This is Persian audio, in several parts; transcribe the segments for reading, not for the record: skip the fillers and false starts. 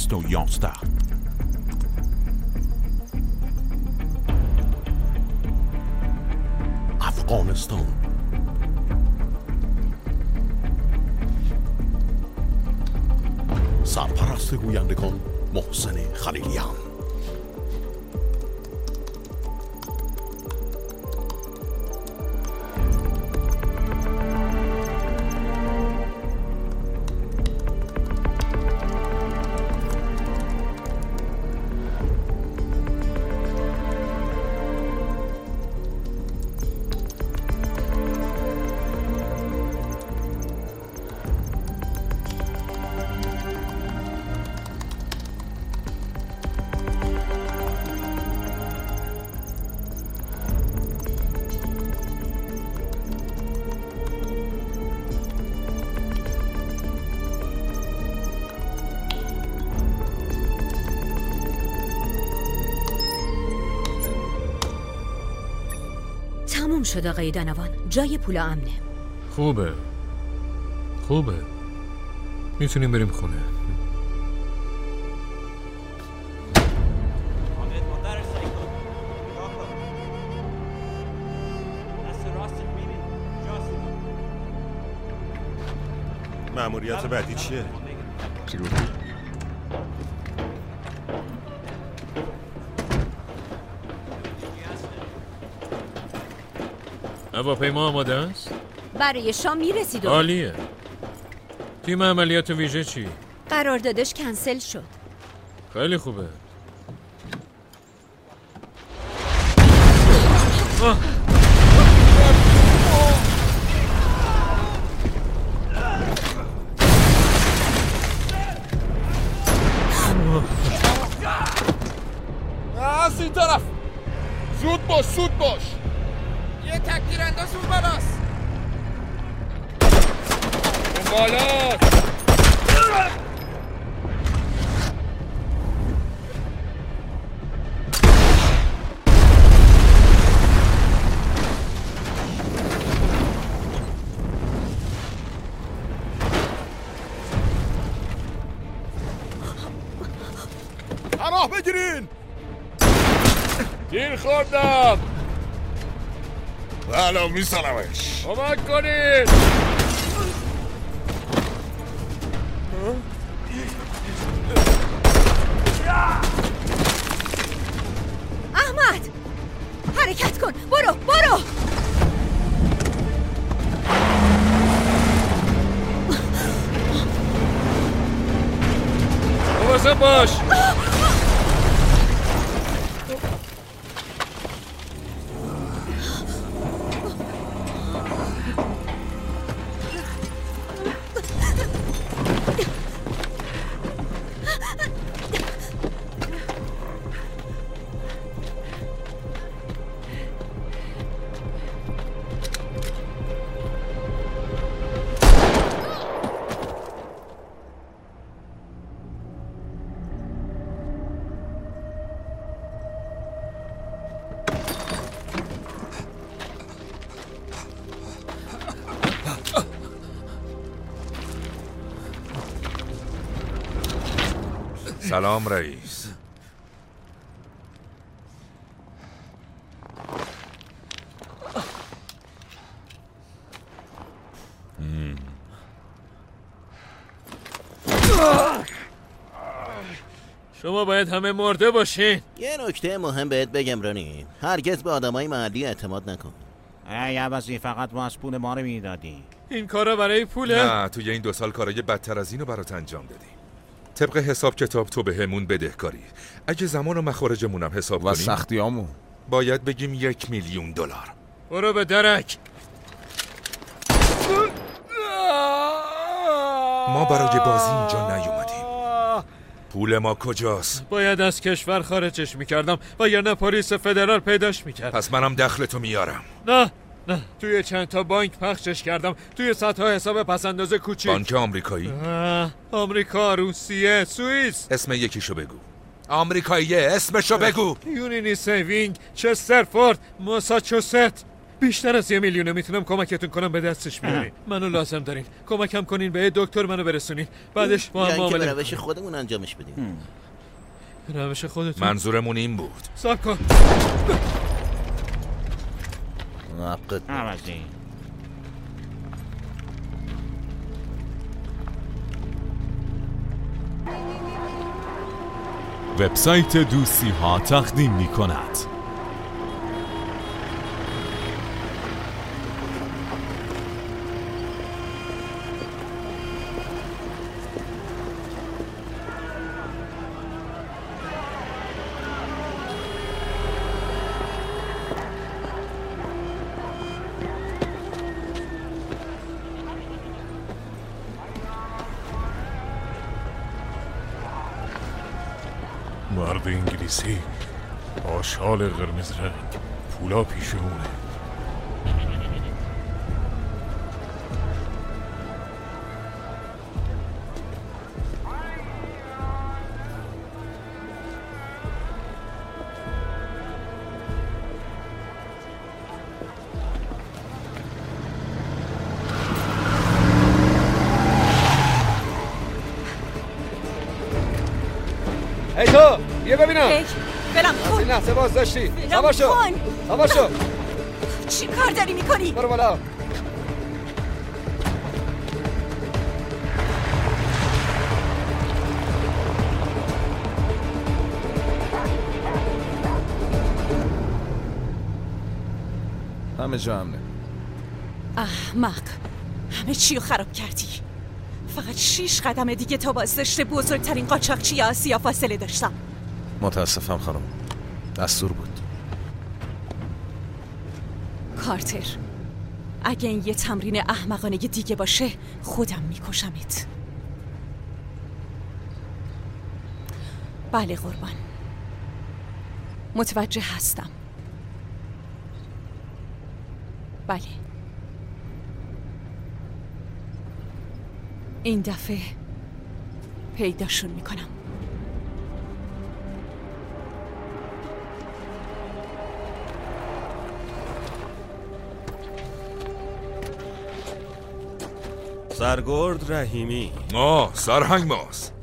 211 افغانستان. سرپرست گویندگان محسن خلیلیان. تموم شد آقای دانوان، جای پولا امنه. خوبه میتونیم بریم خونه. مأموریت بعدی چیه؟ چی گفتی؟ هواپیما آماده است؟ برای شام میرسید. عالیه. تیم عملیات ویژه چی؟ قراردادش کنسل شد. خیلی خوبه. از این طرف. زود باش. یه تکتیر انداز اون بالاست. پناه بگیرین. تیر خوردم. بله میسانمش. کمک کنید. احمد حرکت کن. برو مواظب باش. سلام رئیس. شما باید همه مرده باشین. یه نکته مهم بهت بگم رانی، هرگز به آدمای محلی اعتماد نکن. ای عوضی فقط ما از پول ما رو میدادی. این کارا برای پوله؟ نه، توی این 2 سال کارای بدتر از اینو برات انجام دادیم. طبق حساب کتاب تو به همون بدهکاری. اگه زمان و مخارجمونم حساب کنیم و سختیامون باید بگیم $1,000,000. برو به درک. ما برای بازی اینجا نیومدیم. پول ما کجاست؟ باید از کشور خارجش میکردم و یا نه پلیس فدرال پیداش میکرد. پس منم دخلتو میارم. نه توی چند تا بانک پخشش کردم، توی صدها حساب پسنداز کوچیک. بانک آمریکایی؟ آمریکا، روسیه، سوئیس. اسم یکیشو بگو. آمریکاییه، اسمشو بگو. یونینی سیوینگ، چسترفورد، ماساچوست. بیشتر از 1 میلیون میتونم کمکتون کنم به دستش بیارین. منو لازم دارین. کمکم کنین به دکتر منو برسونین. بعدش با هم معامله معامله. روش خودمون انجامش بدیم. روش خودتون. منظورمون این بود. صبر کن. موقت. عوضی. وبسایت دوستی ها تقدیم می کند. مرد انگلیسی با شال قرمز رنگ، پولا پیشونه. ای تو بیا ببینم. برم از این لحظه باز داشتی. سوار شو. سوار شو. چی کار داری میکنی؟ برو بالا. همه جا امنه. احمق، همه چی رو خراب کردی. فقط 6 قدم دیگه تا بازداشت بزرگترین قاچاقچی آسیا فاصله داشتم. متاسفم خانم، دستور بود. کارتر، اگه این یه تمرین احمقانه دیگه باشه خودم میکشمت. بله قربان، متوجه هستم. بله، این دفعه پیداشون میکنم. سرگرد رحیمی. سرهنگ ماست.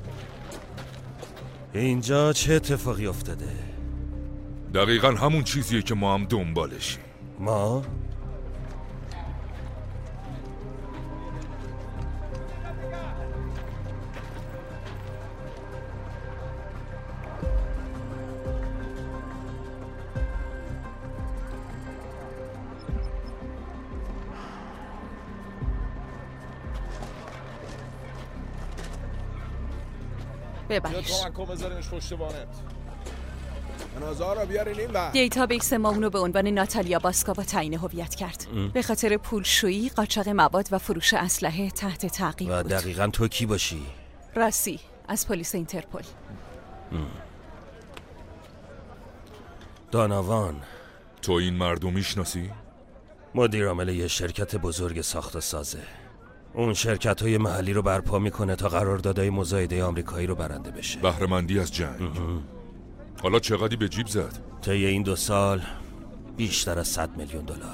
اینجا چه اتفاقی افتاده؟ دقیقا همون چیزیه که ما هم دنبالشیم. ما؟ ببرش. دیتابیس ما اونو به عنوان ناتالیا باسکاوا تعیین هویت کرد. به خاطر پولشویی، قاچاق مواد و فروش اسلحه تحت تعقیب و بود. دقیقاً تو کی باشی؟ راسی، از پلیس اینترپل. داناوان. تو این مردو میشناسی؟ مدیر عامل یه شرکت بزرگ ساخت و سازه. اون شرکت‌های محلی رو برپا میکنه تا قراردادهای مزایده آمریکایی رو برنده بشه. بهره‌مندی از جنگ. حالا چقدری به جیب زد؟ طی این 2 سال بیشتر از 100 میلیون دلار.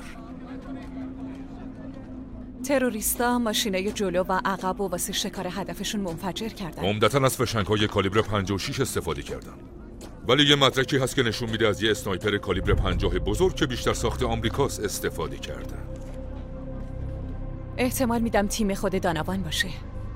تروریستا ماشینای جلو و عقب و واسه شکار هدفشون منفجر کردن. عمدتاً از فشنگ‌های کالیبر 56 استفاده کردن. ولی یه مدرکی هست که نشون میده از یه اسنایپر کالیبر 50 بزرگ که بیشتر ساخت آمریکاست استفاده کردن. احتمال میدم تیم خود داناوان باشه.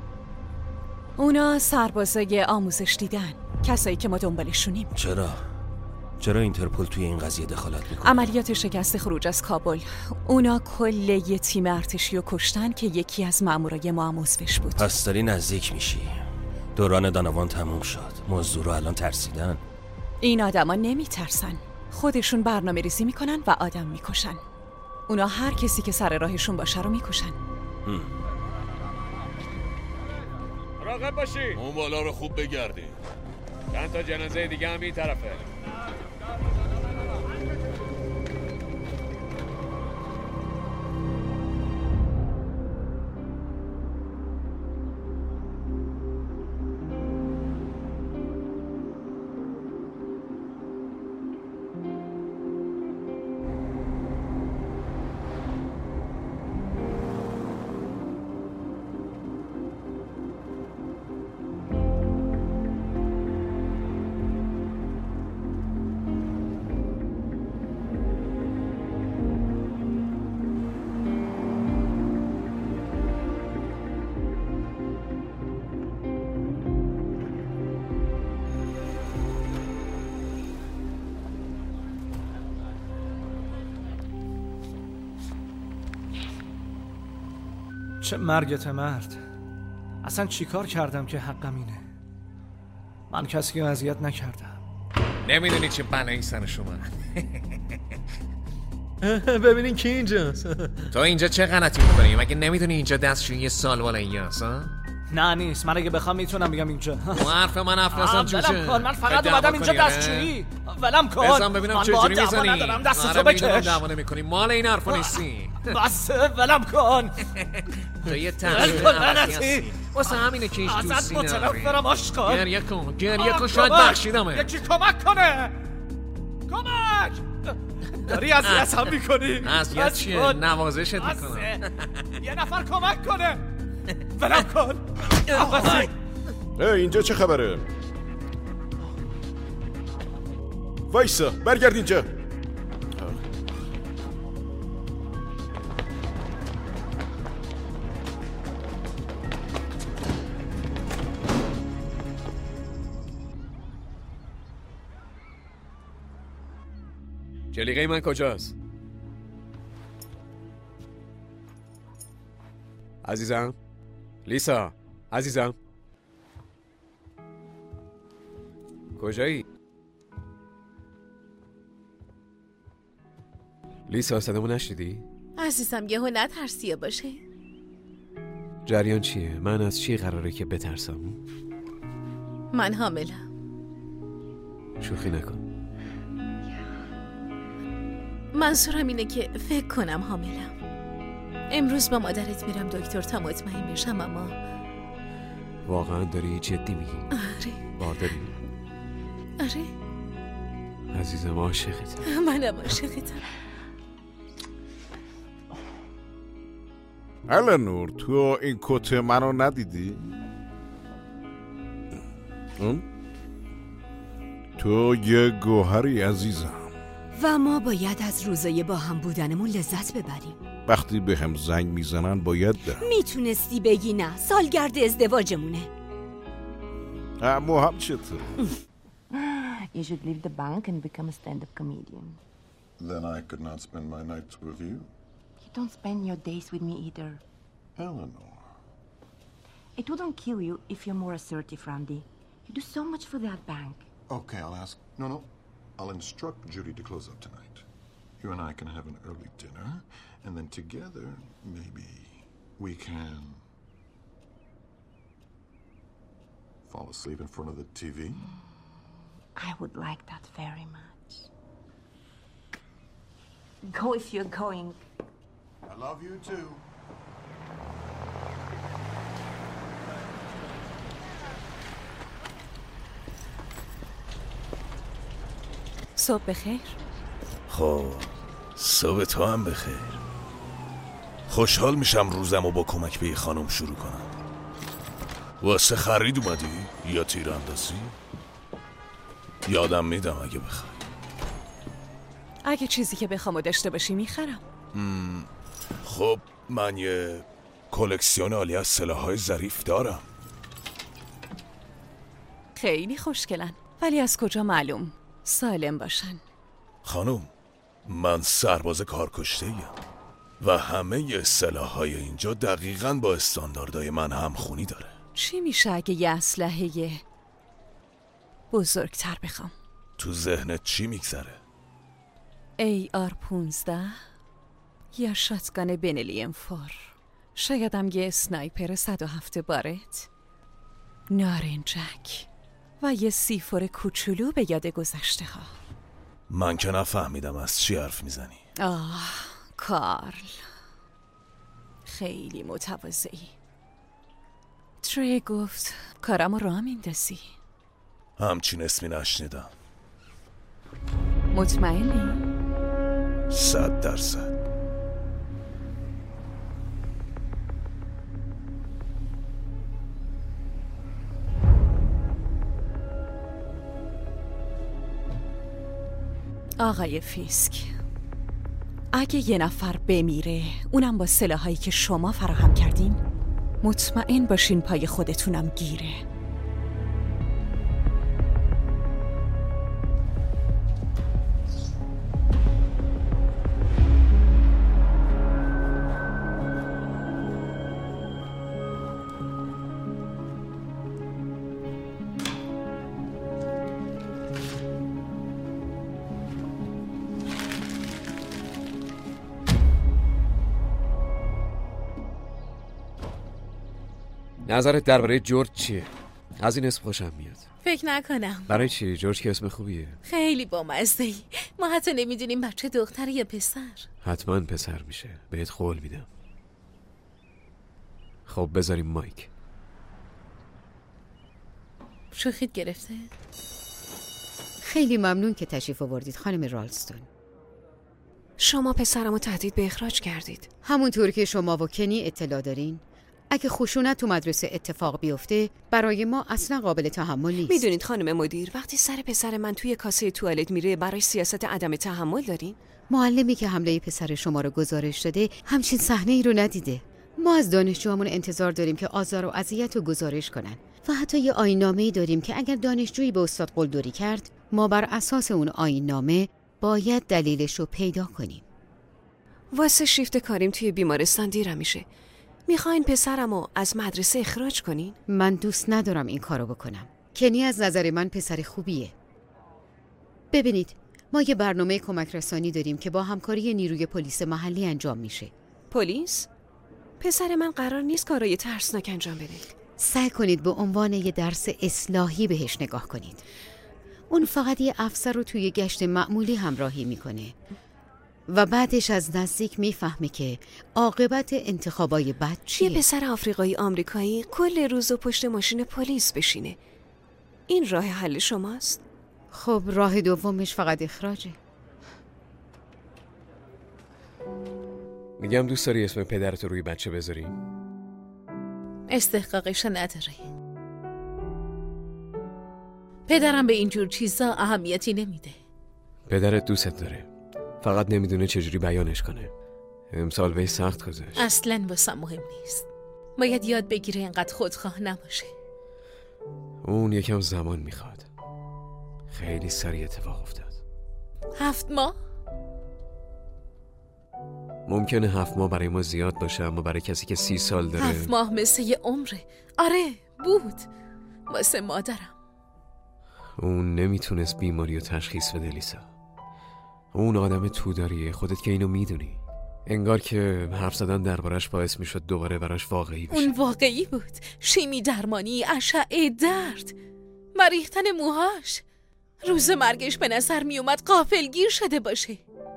اونا سربازای آموزش دیدن، کسایی که ما دنبالشونیم. چرا اینترپل توی این قضیه دخالت میکنه؟ عملیات شکست خروج از کابل. اونا کل یه تیم ارتشی رو کشتن که یکی از مامورای ما هم عضوش بود. پس داری نزدیک میشی. دوران داناوان تموم شد. موضوع رو الان ترسیدن. این آدما نمیترسن. خودشون برنامه ریزی میکنن و آدم میکشن. اونا هر کسی که سر راهشون باشه رو میکشن. مراقب باشی. اون بالا رو خوب بگردی. چند تا جنازه دیگه هم این طرفه. چه مرگت مرد. اصلا چیکار کردم که حقم اینه؟ من کسی رو اذیت نکردم. نمیدونی چه بلایی سر شما. ببینین کی اینجاست. تو اینجا چه غلطی میکنی؟ مگه نمیدونی اینجا دستشویی سالوال اینجاست؟ نه نیست. من اگه بخوام میتونم بگم اینجا. حرف من افرازم جوشه. ولم کن. من فقط اومدم اینجا دستشویی. ولم کن. بزن ببینم چه جوری میزنی. ندارم. دست تو بکش. دعوا نمیکنی. مال این حرفا نیستی. بس ولم کن. تو یه تنظیم هستی. واسه همینه که ایش دوستی نداری. ازت متنفرم عشقا. گریه کن شاید بخشیدمه. یکی کمک کنه. کمک. داری اذیت هم میکنی. اذیت چیه؟ نوازشت میکنم. یه نفر کمک کنه. ولم کن. اینجا چه خبره؟ وایسا برگرد اینجا. جلیقه من کجاست؟ عزیزم؟ لیسا عزیزم کجایی؟ لیسا صدامو نشنیدی؟ عزیزم یهو نترسیه باشه. جریان چیه؟ من از چی قراره که بترسم؟ من حاملم. شوخی نکن. منظورم اینه که فکر کنم حاملم. امروز با مادرت میرم دکتر تا مطمئن بشم. اما واقعا داری جدی میگی؟ آره. بارداری؟ آره عزیزم عاشقتم. منم عاشقتم. الانور تو این کت منو ندیدی؟ تو یه گوهری عزیزم و ما باید از روزای با هم بودنمون لذت ببریم. وقتی به هم زنگ میزنن باید ده. میتونستی بگی نه سالگرد ازدواجمونه. اما هم چطور؟ You should leave the bank and become a stand-up comedian. Then I could not spend my nights with you. You don't spend your days with me either. Eleanor. It wouldn't kill you if you're more assertive, Randy. You do so much for that bank. Okay, I'll ask. No. I'll instruct Judy to close up tonight. You and I can have an early dinner, and then together, maybe we can fall asleep in front of the TV. I would like that very much. Go if you're going. I love you too. صبح بخیر. خب صبح تو هم بخیر. خوشحال میشم روزمو با کمک به یه خانم شروع کنم. واسه خرید اومدی؟ یا تیراندازی؟ یادم میدم اگه بخوای. اگه چیزی که بخوامو داشته باشی میخرم. خب من یه کلکسیون عالی از سلاح‌های ظریف دارم. خیلی خوشگلن. ولی از کجا معلوم سالم باشن؟ خانم من سرباز کارکشته‌ایم و همه سلاح‌های اینجا دقیقاً با استانداردهای من همخونی داره. چی میشه اگه یه اسلحه بزرگتر بخوام؟ تو ذهنت چی میگذره؟ AR-15 یا شاتگان بنلی M4، شایدم یه اسنایپر 107 بارت، نارنجک و یه سیفور کوچولو به یاد گذشته ها. من که نفهمیدم از چی حرف میزنی. کارل خیلی متواضعی. تری گفت کارمو راه میندازی. همچین اسمی نشنیدم. مطمئنی؟ 100%. آقای فیسک، اگه یه نفر بمیره اونم با سلاحایی که شما فراهم کردین، مطمئن باشین پای خودتونم گیره. نظرت درباره جورج چیه؟ از این اسم خوشم میاد. فکر نکنم. برای چی؟ جورج که اسم خوبیه. خیلی بامزه‌ای. ما حتی نمیدونیم بچه دختر یا پسر. حتما پسر میشه. بهت قول میدم. خب بذاریم مایک. شوخیت گرفته؟ خیلی ممنون که تشریف آوردید خانم رالستون. شما پسرمو تهدید به اخراج کردید. همونطور که شما و کنی اطلاع دارین، اگه خشونت تو مدرسه اتفاق بیفته برای ما اصلا قابل تحمل نیست. میدونید خانم مدیر، وقتی سر پسر من توی کاسه توالت میره برای سیاست عدم تحمل دارین؟ معلمی که حمله پسر شما رو گزارش داده همچین صحنه ای رو ندیده. ما از دانشجوامون انتظار داریم که آزار و اذیت رو گزارش کنن و حتی یه آیین‌نامه‌ای داریم که اگر دانشجویی به استاد قلدری کرد، ما بر اساس اون آیین‌نامه باید دلیلش رو پیدا کنیم. واسه شیفت کاریم توی بیمارستان دیرم میشه. میخواین پسرمو از مدرسه اخراج کنین؟ من دوست ندارم این کارو بکنم. کنی از نظر من پسر خوبیه. ببینید، ما یه برنامه کمک رسانی داریم که با همکاری نیروی پلیس محلی انجام میشه. پلیس؟ پسر من قرار نیست کارای ترسناک انجام بده. سعی کنید به عنوان یه درس اصلاحی بهش نگاه کنید. اون فقط یه افسر رو توی گشت معمولی همراهی میکنه و بعدش از نزدیک میفهمه که عاقبت انتخابای بد چیه. یه پسر آفریقایی آمریکایی کل روز پشت ماشین پلیس بشینه. این راه حل شماست؟ خب راه دومش فقط اخراجه. میگم دوست داری اسم پدرت روی بچه بذاریم؟ استحقاقش نداره. پدرم به اینجور چیزا اهمیتی نمیده. پدرت دوستت داره، فقط نمیدونه چجوری بیانش کنه. امسال بهش سخت گذشت. اصلاً واسم مهم نیست. باید یاد بگیره اینقدر خودخواه نباشه. اون یکم زمان میخواد. خیلی سریع اتفاق افتاد. 7 ماه؟ ممکنه 7 ماه برای ما زیاد باشه، اما برای کسی که 30 سال داره 7 ماه مثل یه عمره. آره بود واسه مادرم. اون نمیتونست بیماری رو تشخیص بده لیسا. اون آدم توداریه، خودت که اینو میدونی. انگار که حرف زدن دربارش باعث میشد دوباره براش واقعی بشه. اون واقعی بود. شیمی درمانی، اشعه درد و ریختن موهاش. روز مرگش به نظر میومد غافلگیر شده باشه.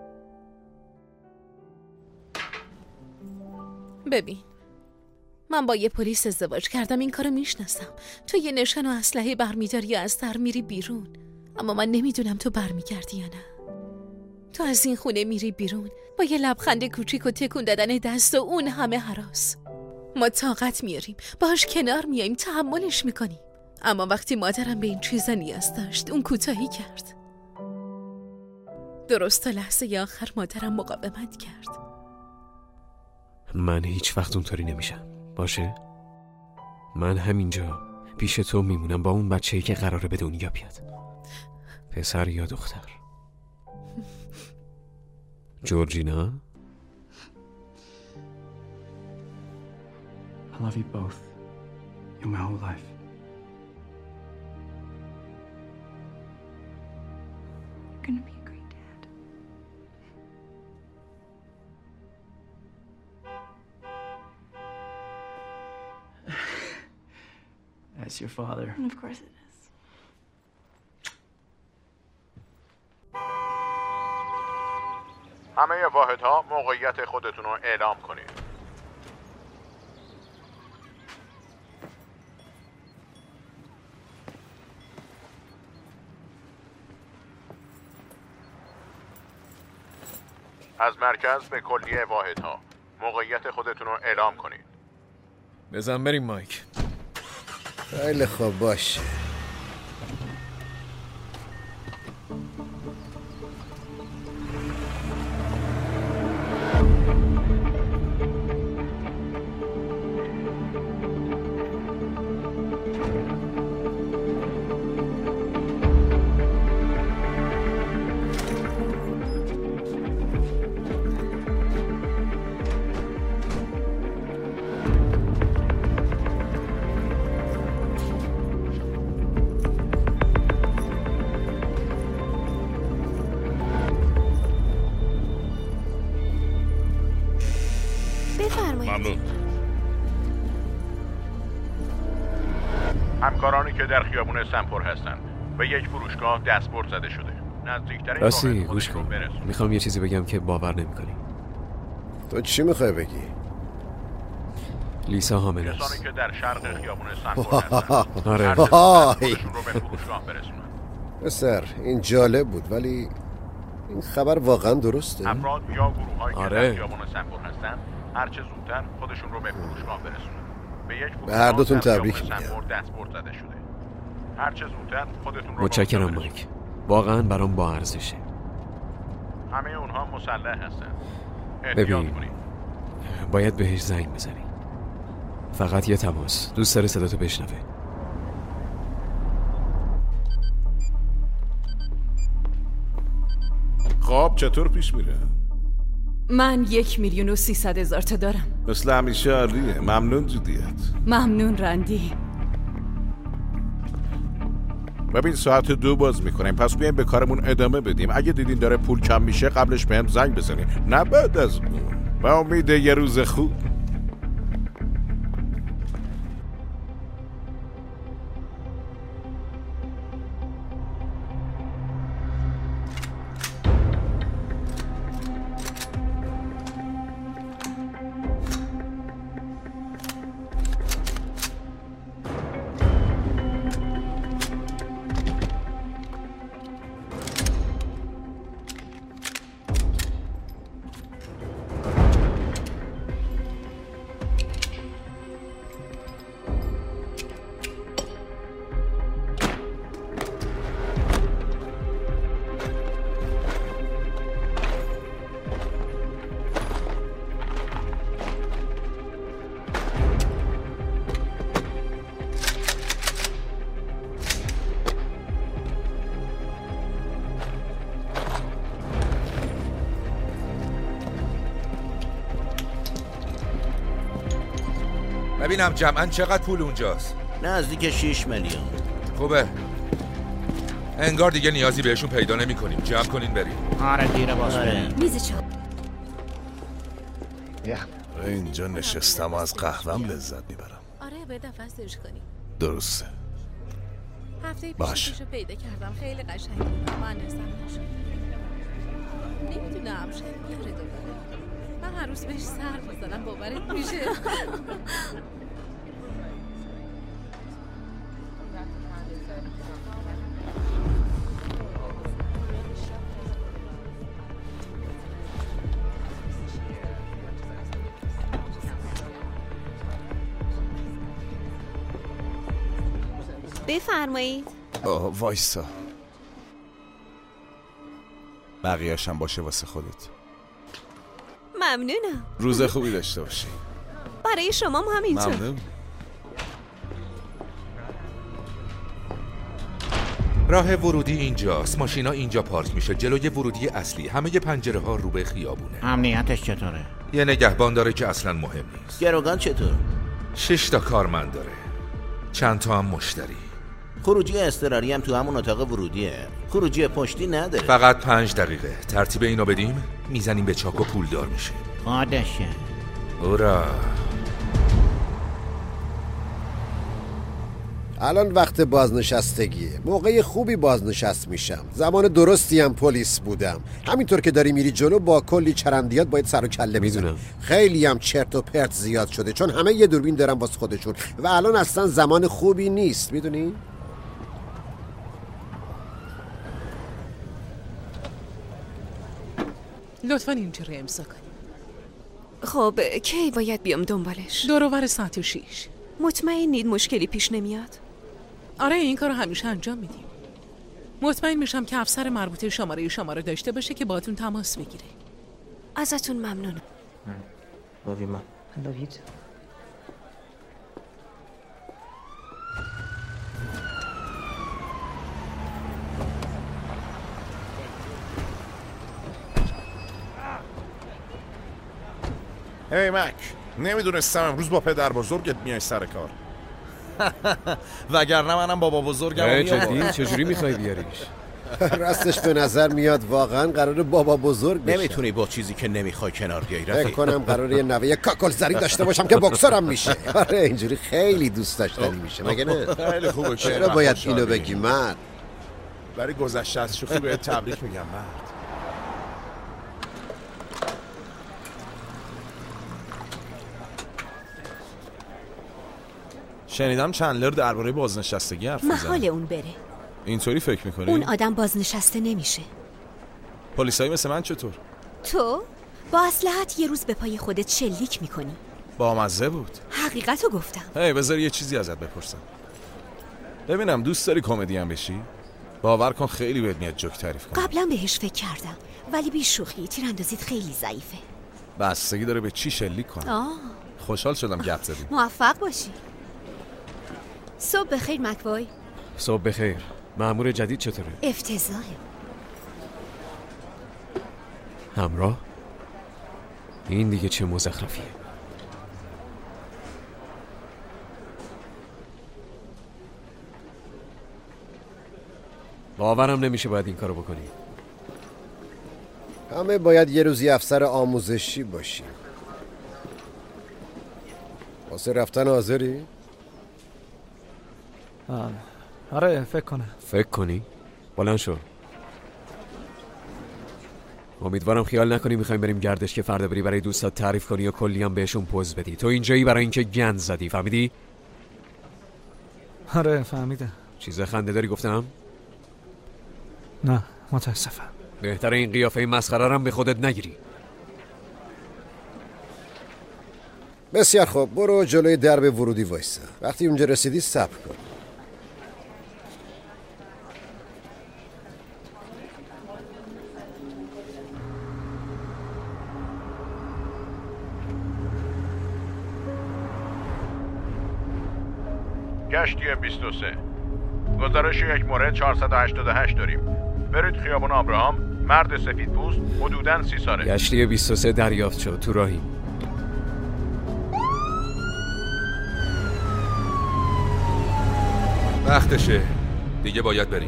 ببین، من با یه پلیس ازدواج کردم، این کارو میشناسم. تو یه نشان و اسلحه برمیداری یا از در میری بیرون، اما من نمیدونم تو برمیگردی یا نه. تو از این خونه میری بیرون با یه لبخند کوچیک و تکون دادن دست و اون همه هراس. ما طاقت میاریم، باهاش کنار میایم، تحملش میکنیم. اما وقتی مادرم به این چیزا نیاز داشت، اون کوتاهی کرد. درست تا لحظه آخر مادرم مقاومت کرد. من هیچ وقت اونطوری نمیشم، باشه؟ من همینجا پیش تو میمونم با اون بچه‌ای که قراره به دنیا بیاد. پسر یا دختر؟ جورجینا؟ I love you both. You're my whole life. You're gonna be a great dad. As your father. And of course it is. همه واحدها موقعیت خودتون رو اعلام کنید. از مرکز به کلیه واحدها موقعیت خودتون رو اعلام کنید. بزن بریم مایک. خیلی خوب باشه. ممنون. همکارانی که در خیابون سنپور هستن به یک فروشگاه دستبرد زده شده. نزدیکترین راستی گوش کن، میخوام یه چیزی بگم که باور نمیکنی. تو چی میخوای بگی؟ لیسا حامل است. کسانی که در شرق خیابون سنپور هستن آره خودشون رو به فروشگاه برسونن. پسر این جالب بود، ولی این خبر واقعا درسته؟ افراد یا گروه‌هایی که آره. در خیابون سنپور هستن هر چه زودتر خودشون رو به فروشگاه برسونن. به یک به هر دوتون فروشگاه تبریک در میگم. خیابون سنپور دستبرد زده شده. هر چه زودتر خودتون رو متشکرم مایک، واقعا برام با ارزشه. همه اونها مسلح هستن. ببین باید بهش زنگ بزنی، فقط یه تماس، دوست داره صداتو بشنوه. خب چطور پیش میره؟ من 1,300,000 تا دارم. مثل همیشه عالیه. ممنون جودیت. ممنون رندی. ببین ساعت 2 باز میکنیم، پس بیایم به کارمون ادامه بدیم. اگه دیدین داره پول کم میشه قبلش بهم زنگ بزنین، نه بعد از اون. به امید یه روز خوب. ببینم جمعاً چقدر پول اونجاست. نزدیک 6 میلیون. خوبه، انگار دیگه نیازی بهشون پیدا نمی کنیم. جمع کنین بریم. آره دیره باز بریم. میز چا اینجا نشستم و از قهوه‌ام لذت میبرم. آره به دفعه‌اش کنی. درسته. هفته باشه. پیشو پیدا کردم، خیلی قشنگه. من نستم نشد. نمیدونم شاید بیاره دوباره. من هر روز بهش سر میزنم، باورت میشه؟ بفرمایید. وایسا، بقیه‌شم باشه واسه خودت. ممنونم. روز خوبی داشته باشی. برای شما هم همینطور. ممنون. راه ورودی اینجاست. ماشینا اینجا پارک میشه، جلوی ورودی اصلی. همه پنجره ها رو به خیابونه. امنیتش چطوره؟ یه نگهبان داره که اصلا مهم نیست. گروگان چطور؟ 6 تا کارمند داره، چند تا هم مشتری. خروجی اضطراری هم تو همون اتاق ورودیه. خروجی پشتی نداره. فقط 5 دقیقه. ترتیب اینو بدیم میزنیم به چاک و پول دار میشه. قادشه. اورا الان وقت بازنشستگیه، موقع خوبی بازنشست میشم. زمان درستی هم پلیس بودم. همینطور که داری میری جلو با کلی چرندیات باید سر و کله بزنم. خیلی هم چرت و پرت زیاد شده، چون همه یه دوربین دارن واسه خودشون و الان اصلا زمان خوبی نیست، میدونی؟ لطفاً اینجا رو امضا کنی. خب کی باید بیام دنبالش؟ دور ساعت 6. مطمئنید مشکلی پیش نمیاد؟ آره این کارو همیشه انجام میدیم. مطمئن میشم که افسر مربوطه شماره شما رو داشته باشه که باهاتون تماس بگیره. ازتون ممنونم. Love you, Mom. I love you too. هی مک، نمیدونستم امروز با پدر بزرگت میای سر کار. وگرنه منم بابا بزرگم جدی چجوری میخوای بیاریش؟ راستش به نظر میاد واقعا قرار بابا بزرگ بشه. نمیتونی با چیزی که نمیخوای کنار بیای فکر رفیق. کنم قراره یه نوه کاکل زری داشته باشم که بکسورم میشه. آره اینجوری خیلی دوست داشتنی میشه مگه نه؟ خیلی خوبه. چرا باید اینو بگی مرد؟ برای گذشته از شوخی بهت تبریک میگم مرد. شنیدم چندلر درباره بازنشستگی حرف میزنه. محال اون بره. اینطوری فکر میکنی؟ اون آدم بازنشسته نمیشه. پلیسایی مثل من چطور؟ تو با اصلحت یه روز به پای خودت شلیک میکنی. بامزه بود. حقیقتو گفتم. بذار یه چیزی ازت بپرسم. ببینم دوست داری کمدین بشی؟ باور کن خیلی بهت میاد جوک تعریف کنم. قبلا بهش فکر کردم ولی بی شوخی تیراندازیت خیلی ضعیفه. بستگی داره به چی شلیک کنم. خوشحال شدم گپ زدیم. موفق باشی. صبح بخیر مکوای. صبح بخیر. مأمور جدید چطوره؟ افتضاحه. همراه؟ این دیگه چه مزخرفیه؟ باورم نمیشه باید این کارو بکنی. همه باید یه روزی افسر آموزشی باشیم. واسه رفتن حاضری؟ آره فکر کنم. فکر کنی؟ بلند شو. امیدوارم خیال نکنی میخوایم بریم گردش که فردا بری برای دوستات تعریف کنی یا کلی هم بهشون پوز بدی. تو اینجایی برای اینکه گند زدی، فهمیدی؟ آره فهمیدم. چیز خنده داری گفتم؟ نه متاسفم. بهتره این قیافه مسخره هم به خودت نگیری. بسیار خوب، برو جلوی درب ورودی وایسا. وقتی اونجا رسیدی صبر کن. گشتی 23 گزارش یک مورد 488 داریم. برید خیابان ابراهام. مرد سفید پوست حدوداً 30 ساله. گشتی 23 دریافت شد. تو راهی. وقتشه دیگه باید بریم.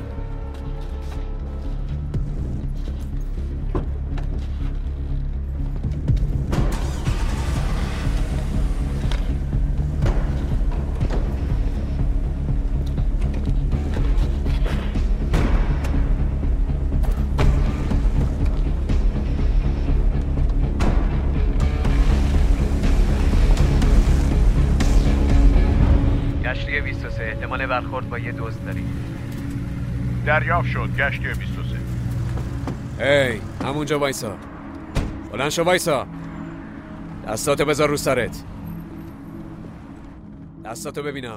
گشتی 23 احتمال برخورد با یه دزد داری. دریافت شد. گشتی 23. همونجا وایسا. بلند شو وایسا. دستاتو بذار رو سرت. دستاتو ببینم.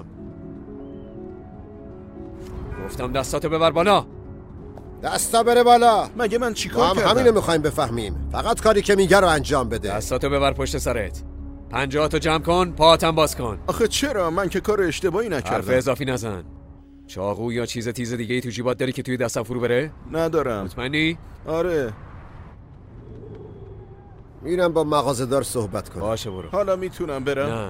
گفتم دستاتو ببر بالا. دستا بره بالا. مگه من چیکار کردم؟ همینو میخوایم بفهمیم. فقط کاری که میگه رو انجام بده. دستاتو ببر پشت سرت. پنجهاتو جمع کن، پاهاتم باز کن. آخه چرا؟ من که کار اشتباهی نکردم. حرف اضافی نزن. چاقو یا چیز تیز دیگه ای تو جیبات داری که توی دستم فرو بره؟ ندارم. مطمئنی؟ آره. میرم با مغازه‌دار صحبت کنم. باشه برو. حالا میتونم برم؟ نه.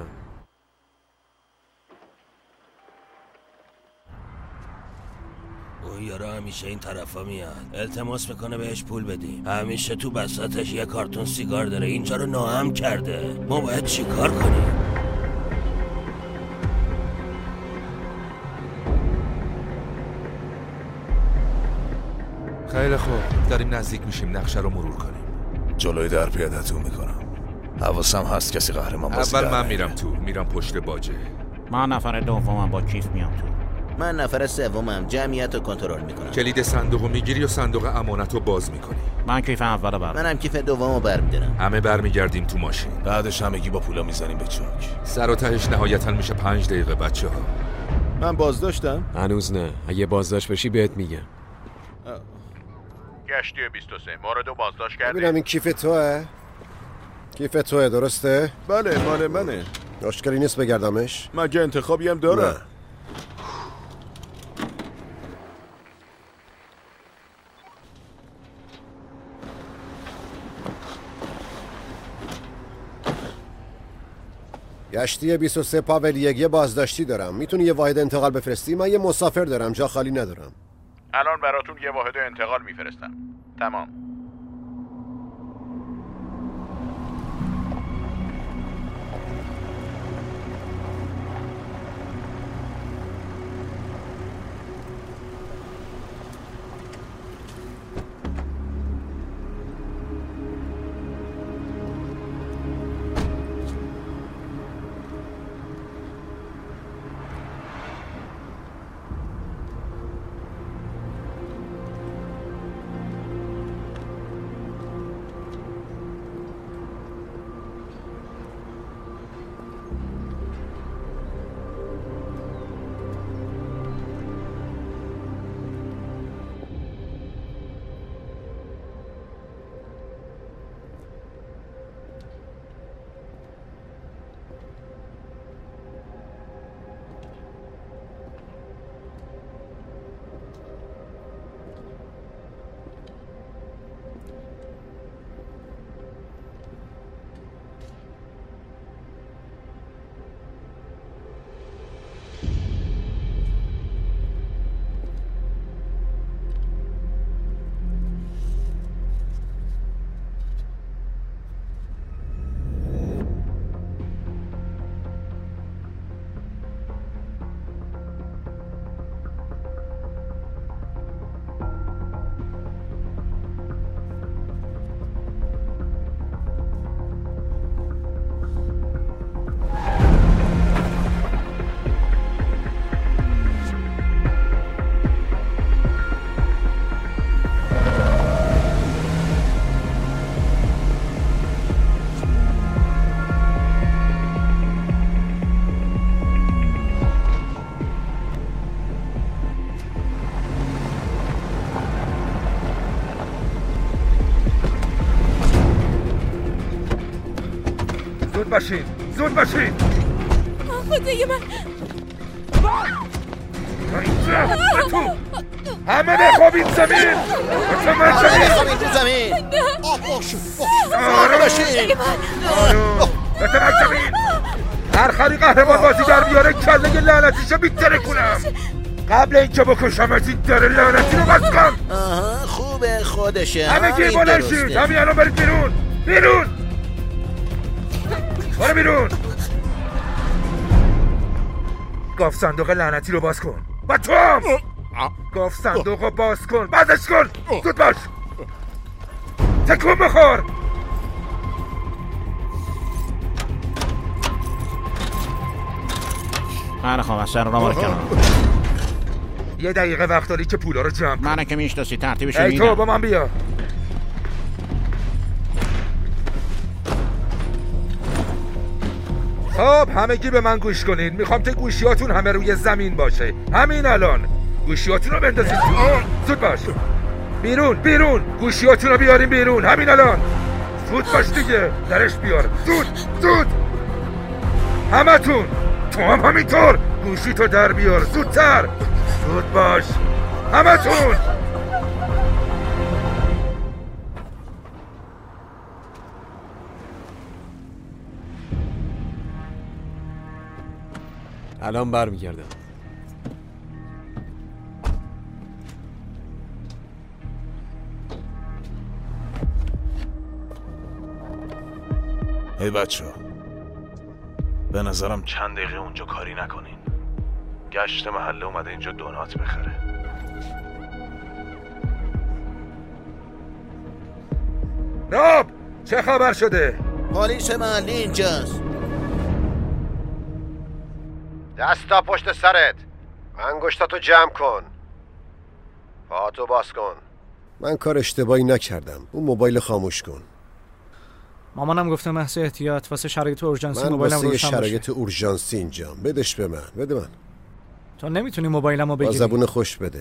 اون یارو همیشه این طرفا میاد. التماس میکنه بهش پول بدیم. همیشه تو بساطش یه کارتون سیگار داره. اینجا رو ناهم کرده. ما باید چی کار کنیم؟ خیلی خوب، داریم نزدیک میشیم. نقشه رو مرور کنیم. جلوی در پیادتون میکنم. حواسم هست کسی قهرمان بازی اول من میرم تو. میرم پشت باجه. من نفر دومم با کیف میام تو. من نفر سومم جمعیت رو کنترل میکنم. کلید صندوق رو میگیری و صندوق امانت رو باز میکنی. من کیف اول برم. منم کیف دومو برمیدارم. همه برمیگردیم تو ماشین. بعدش همگی با پولا میزنیم به چاک. سر و تهش نهایتا میشه 5 دقیقه بچه ها. من بازداشتم؟ هنوز نه. اگه بازداشت بشی بهت میگم. گشتی 23 موردو بازداشت کردی؟ ببینم این کیف توه؟ کیف توه درسته؟ بله مال منه. مشکلی نیست بگردمش؟ مگه انتخابی هم داره؟ نه. گشتی 23 پاول یه بازداشتی دارم. میتونی یه واحد انتقال بفرستی؟ من یه مسافر دارم، جا خالی ندارم. الان براتون یه واحد انتقال میفرستم. تمام. زود باشین، زود باشین. خدای من. اینجا به تو همه بخوابید زمین. بخوابید رو زمین. آروم باشین. آروم بتمک زمین. هر خری قهرمان بازی در بیاره کله لعنتیشو بیتره کنم. قبل اینکه بکشم این در لعنتی رو بس کن. خوبه خودشه. همه گیر بلند شید. همین الان برید بیرون. بیرون. برو بیرون. گاف صندوق لعنتی رو باز کن. و تو هم گاف صندوق رو باز کن. بازش کن. زود باش. تکون بخور. من خواه از سر را مارک کنم. یه دقیقه وقت داری که پولا رو جمع کن. منه که میشناسی ترتیبشو ای میدم. تو با من بیا. خب همگی به من گوش کنین. میخوام که گوشیاتون همه روی زمین باشه. همین الان گوشیاتون رو بندازید تو. زود باش. بیرون بیرون. گوشیاتون رو بیارین بیرون. همین الان. زود باش دیگه. درش بیار. زود زود. همتون. تو هم همینطور. گوشی تو در بیار. زودتر. زود باش. همتون. الان برمیگردم. هی بچه‌ها، به نظرم چند دقیقه اونجا کاری نکنین. گشت محله اومده اینجا دونات بخره. راب چه خبر شده؟ پلیس محلی اینجاست. دستا پشت سرت. انگشتاتو جمع کن. پاهاتو باز کن. من کار اشتباهی نکردم. اون موبایل خاموش کن. مامانم گفته محض احتیاط واسه شرایط اورژانسی من موبایلم واسه روشن باشه. شرایط اورژانسی اینجام. بدش به من. بده من. تو نمیتونی موبایلمو بگیری. با زبون خوش بده.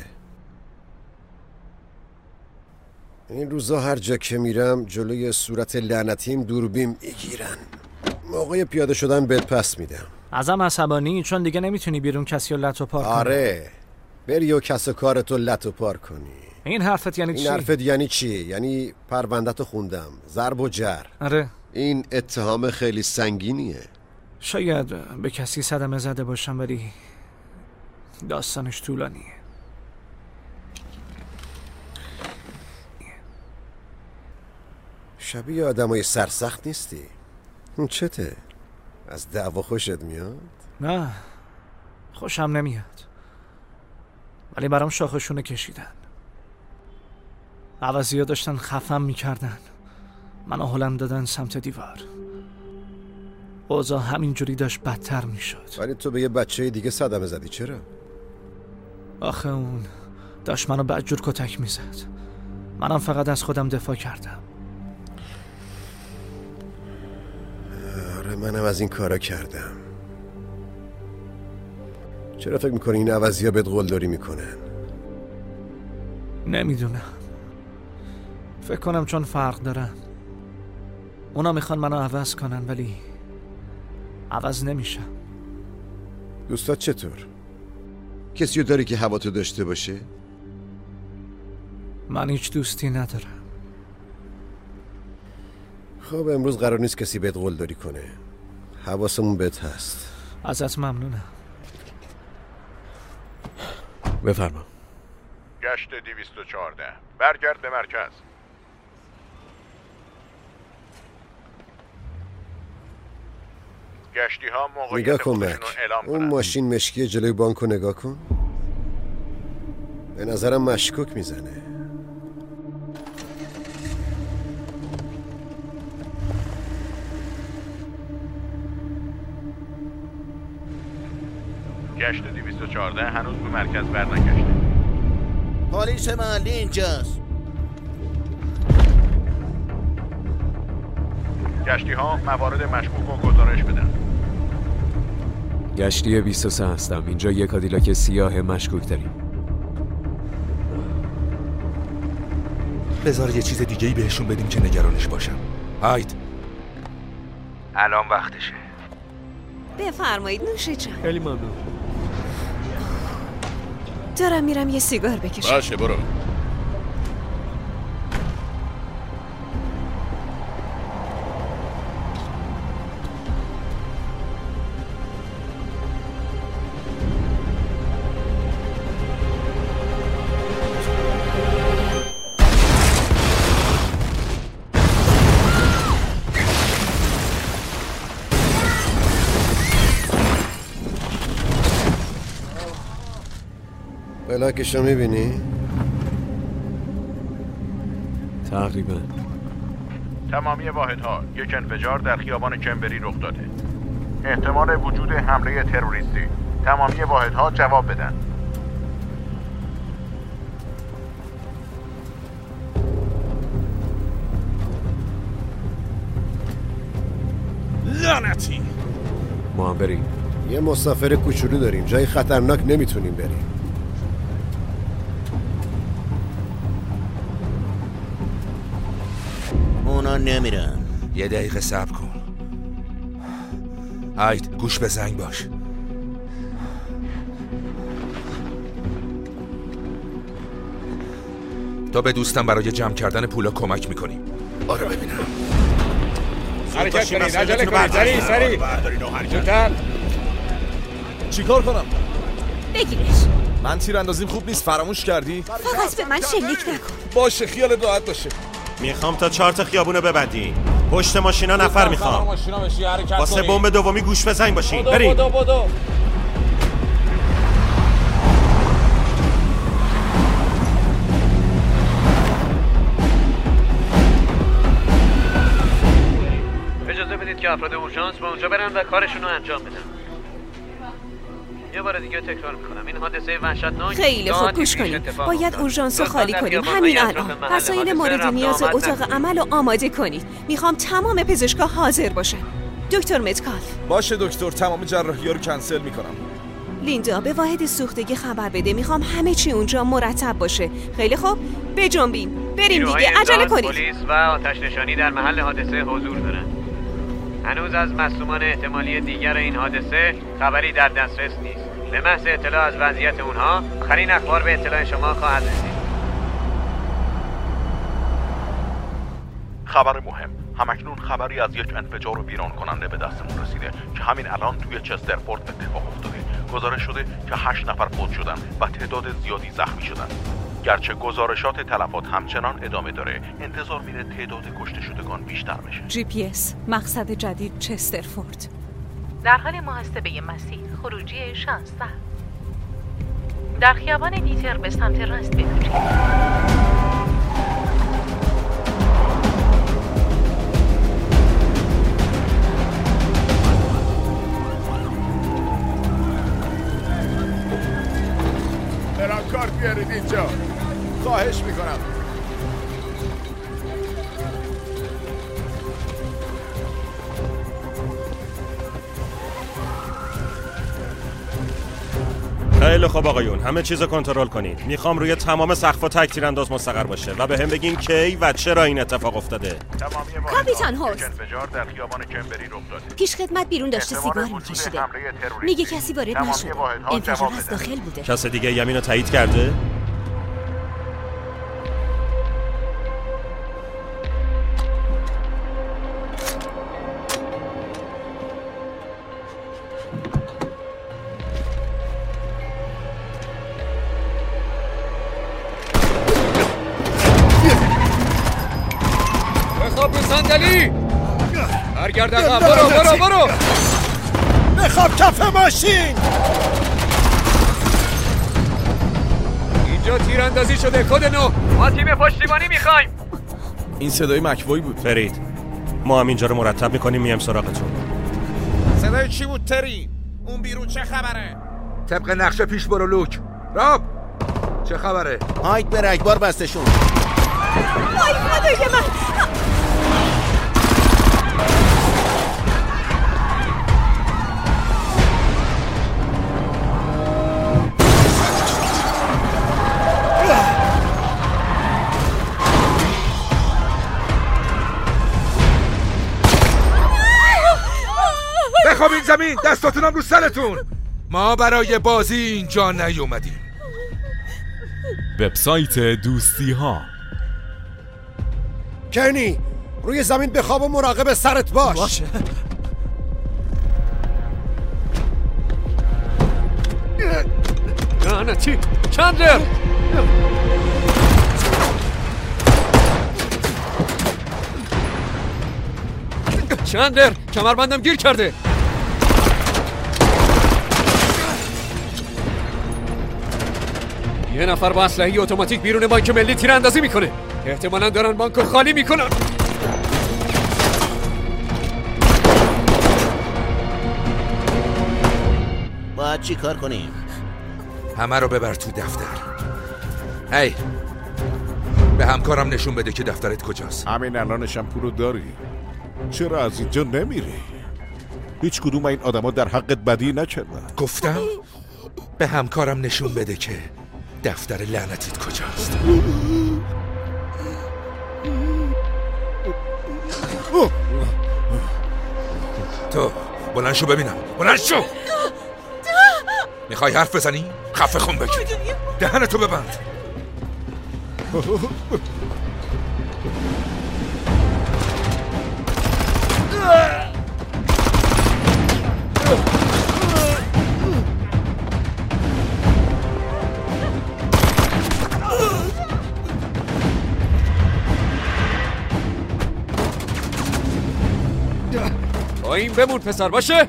این روزا هر جا که میرم جلوی صورت لعنتیم دوربین میگیرن. موقع پیاده شدن بهت پس میدم. ازم عصبانی چون دیگه نمیتونی بیرون کسی رو لط و پار کنی. آره بری و کس و کارتو لط و پار کنی. این حرفت یعنی چی؟ این حرفت یعنی چی؟ یعنی پرونده‌تو خوندم. ضرب و جر. آره. این اتهام خیلی سنگینیه. شاید به کسی صدمه زده باشم ولی داستانش طولانیه. شبیه آدمای سرسخت نیستی. چته؟ از دعوا خوشت میاد؟ نه، خوشم نمیاد، ولی برام شاخشونه کشیدن. عوضی ها داشتن خفم میکردن، منو هلم دادن سمت دیوار. اوضاع همینجوری داشت بدتر میشد. ولی تو به یه بچه دیگه صدمه زدی، چرا؟ آخه اون داشت منو بدجور کتک میزد، منم فقط از خودم دفاع کردم. آره منم از این کارا کردم. چرا فکر میکنی این عوضی ها بهت قلدری میکنن؟ نمیدونم، فکر کنم چون فرق دارن. اونا میخوان منو عوض کنن ولی عوض نمیشم. دوستات چطور؟ کسی رو داری که هواتو داشته باشه؟ من هیچ دوستی ندارم. خب امروز قرار نیست کسی بهت قلدری کنه. حواسمون بهت هست. ازت ممنونم. بفرما. گشت 214 برگرد به مرکز. گشتی ها موقعیت خودشون رو اعلام کنن. اون ماشین مشکی جلوی بانکو نگاه کن. به نظرم مشکوک میزنه. گشت 214 هنوز به مرکز برنگشته. پلیس محلی اینجاست. گشتی ها موارد مشکوک رو گزارش بدن. گشتی 23 هستم. اینجا یک کادیلاک سیاه مشکوک داریم. بذار یه چیز دیگه‌ای بهشون بدیم که نگرانش باشم. هاید الان وقتشه. بفرمایید نوش جان. خیلی ممنون. دارم میرم یه سیگار بکشم. باشه برو. بلاکشو میبینی؟ تقریبا. تمامی واحدها یک انفجار در خیابان کمبری رخ داده. احتمال وجود حمله تروریستی. تمامی واحدها جواب بدن. لعنتی. ما هم بریم. یه مسافر کوچولو داریم، جای خطرناک نمیتونیم بریم. اونا نمیرن. یه دقیقه صبر کن. هاید گوش به زنگ باش. تا به دوستم برای جمع کردن پولا کمک میکنیم. آره ببینم. حرکت کنید، عجله کنید، سریع زودتر. چیکار کنم؟ بگیرش. من تیراندازیم خوب نیست، فراموش کردی؟ فقط به من شلیک نکن. باشه خیالت راحت باشه. میخوام تا 4 تا خیابونو ببندی. پشت ماشینا نفر میخوام. واسه بمب دومی گوش بزنگ باشین. بریم. بدو. اجازه بدید که افراد اورژانس به اونجا برن و کارشون رو انجام بدن. یه بار دیگه تکرار میکنم، این حادثه وحشتناک خیلی خوب گوش کنید. باید اورژانس رو خالی کنیم همین الان. وسایل مورد نیاز اتاق عمل رو آماده کنید. میخوام تمام پزشکا حاضر باشن. دکتر متکالف. باشه دکتر، تمام جراحی‌ها رو کنسل میکنم. لیندا به واحد سوختگی خبر بده. میخوام همه چی اونجا مرتب باشه. خیلی خوب بجنبیم. بریم دیگه، عجله کنید. پلیس و آتش نشانی در محل حادثه حضور دارن. هنوز از مصدومان احتمالی دیگر این حادثه خبری در دسترس نیست. به محض اطلاع از وضعیت اونها آخرین اخبار به اطلاع شما خواهد رسید. خبر مهم. همکنون خبری از یک انفجار ویران کننده به دستمون رسیده که همین الان توی چسترفورد اتفاق افتاده. گزارش شده که 8 نفر فوت شدن و تعداد زیادی زخمی شدن. گرچه گزارشات تلفات همچنان ادامه داره، انتظار میره تعداد کشته شدگان بیشتر بشه. GPS مقصد جدید چسترفورد. در حال محاسبه مسیر خروجی 16 در خیابان دیتر به سمت راست بپیچید. کارت بیارید اینجا، خواهش میکنم. خیلی خوب آقایون، همه چیز رو کنترل کنید. میخوام روی تمام سقف‌ها تک تیرانداز مستقر باشه و به هم بگین کی و چرا این اتفاق افتاده. کاپیتان هوست، انفجار در خیابان کمبری رخ داده. پیش خدمت بیرون داشته سیگار میکشیده. میگه کسی وارد نشده. انفجار از داخل بوده. کس دیگه یمین رو تایید کرده؟ صندلی برگرد عقب. برو بخواب کف ماشین. اینجا تیراندازی شده. کد 9. ما تیم پشتیبانی میخوایم. این صدای مکوی بود. فرید، ما هم اینجا رو مرتب میکنیم، میام سراغتون. صدای چی بود تری؟ اون بیرون چه خبره؟ طبق نقشه پیش برو لوک. راب چه خبره؟ هایت به رگبار بستشون. وای خدای من. بخوابین زمین، دستاتونم رو سرتون. ما برای بازی اینجا نیومدیم. وبسایت دوستی ها. کنی روی زمین بخواب و مراقب سرت باش. لعنتی چندر. چندر کمربندم گیر کرده. یه نفر با اسلحه اتوماتیک بیرون بانک ملی تیراندازی میکنه. احتمالاً دارن بانکو خالی میکنن. باید چی کار کنیم؟ همه رو ببر تو دفتر. هی به همکارم نشون بده که دفترت کجاست. همین الانشم پولو داری. چرا از اینجا نمیری؟ هیچ کدوم این آدما در حقت بدی نکردن. گفتم به همکارم نشون بده که دفتر لعنتیت کجاست. تو بلند شو ببینم. بلند شو. میخوای حرف بزنی؟ خفه خون بگی. دهنتو ببند. با این بمون پسر. باشه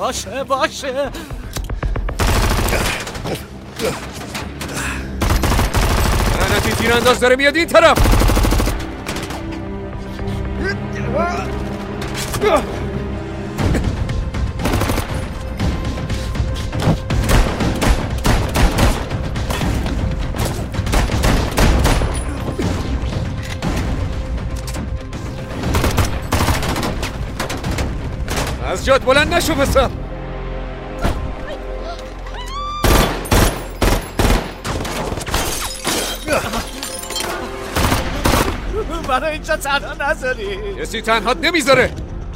لعنتی تیرانداز داره میاد این طرف. از جات بلند نشو پسر. منو اینجا تنها نذاری. کسی تنهات نمیذاره.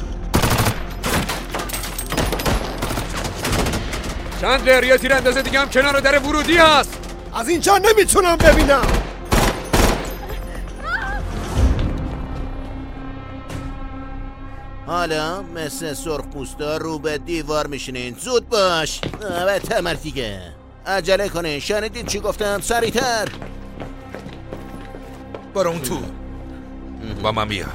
چندلر یه تیرانداز دیگه هم کنار در ورودی هست. از اینجا نمیتونم ببینم. حالا مثل سرخپوستا رو به دیوار میشینین. زود باش. و تمر دیگه. عجله کنین. شنیدین چی گفتم؟ سریعتر. برو اون تو. با من بیا.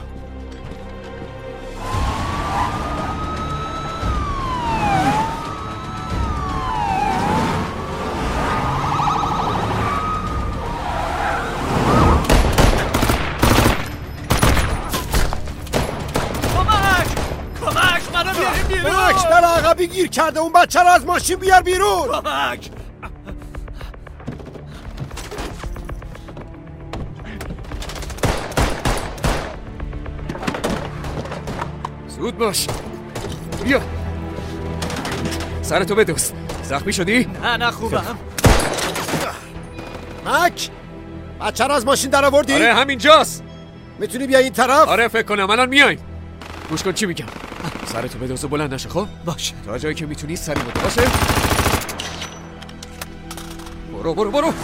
مکس در عقبی گیر کرده، اون بچه رو از ماشین بیار بیرون. کمک! زود باش، بیا سرتو بدوست. زخمی شدی؟ نه خوبم. مک بچه رو از ماشین در آوردی؟ آره همینجاست. میتونی بیا این طرف؟ آره فکر کنم الان میایم. گوش کن چی میگم. سرتو بدوز و بلند نشه. خب باشه تا جایی که میتونی سری بده. باشه برو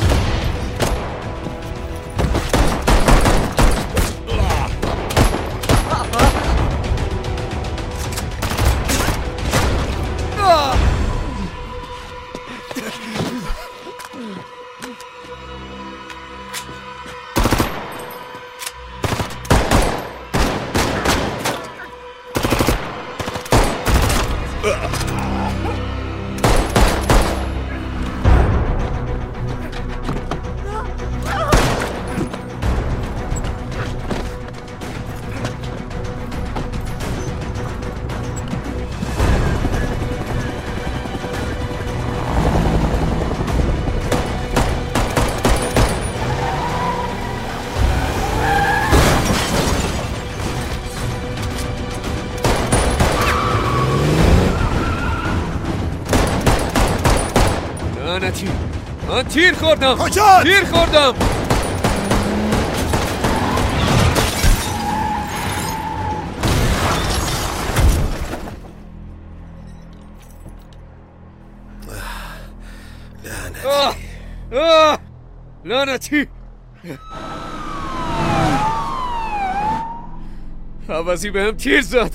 من تیر خوردم. کجا؟ تیر خوردم. لعنتی. عوضی بهم تیر زد.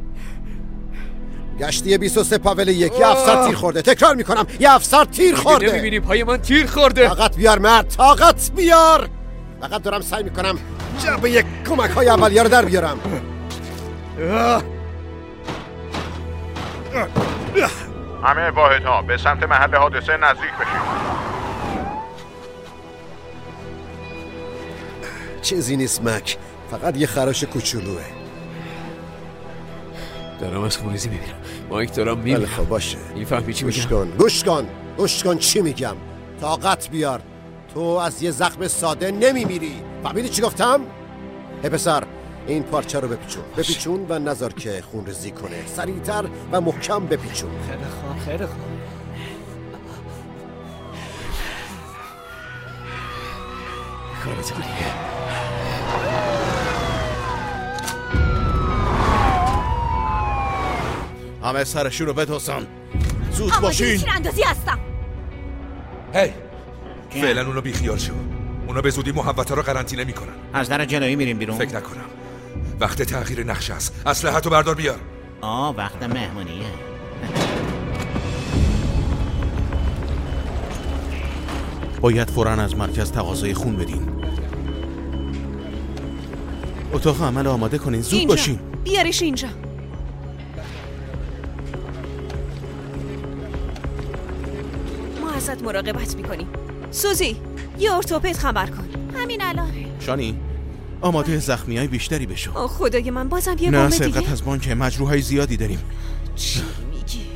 گشتی 23 پاول 1 یه افسر تیر خورده. تکرار میکنم یه افسر تیر خورده. نمیبینی پای من تیر خورده. طاقت بیار مرد، طاقت بیار. فقط دارم سعی میکنم جعبه یک کمک های اولیه رو در بیارم. همه واحدها به سمت محل حادثه نزدیک بشید. چیزی نیست مک، فقط یه خراش کوچولوه. دارم از خونریزی میبینم. مایک دارم میبینم. خب باشه. میفهمی چی میگم؟ گوش کن چی میگم. طاقت بیار. تو از یه زخم ساده نمیمیری. فهمیدی چی گفتم؟ پسر این پارچه رو بپیچون و نذار که خونریزی کنه. سریعتر و محکم بپیچون. خیلی خوب. کارت عالیه. همه سرشون رو بدوسن. زود باشین. تیراندازی هستم. هی فعلا اونو بیخیال شو. اونا به زودی محوطه رو قرنطینه میکنن. از در جلویی میریم بیرون؟ فکر نکنم. وقت تغییر نقش است. اسلحه‌تو بردار بیار. وقت مهمونیه. باید فوراً از مرکز تقاضای خون بدین. اتاق عمل آماده کنین. زود اینجا. باشین. بیارش اینجا. ما ازت مراقبت میکنیم. سوزی یه ارتوپد خبر کن همین الان. شانی آماده زخمیای بیشتری بشو. خدای من بازم یه نه بمب دیگه. سرقت از بانک، مجروحای زیادی داریم. چی میگی؟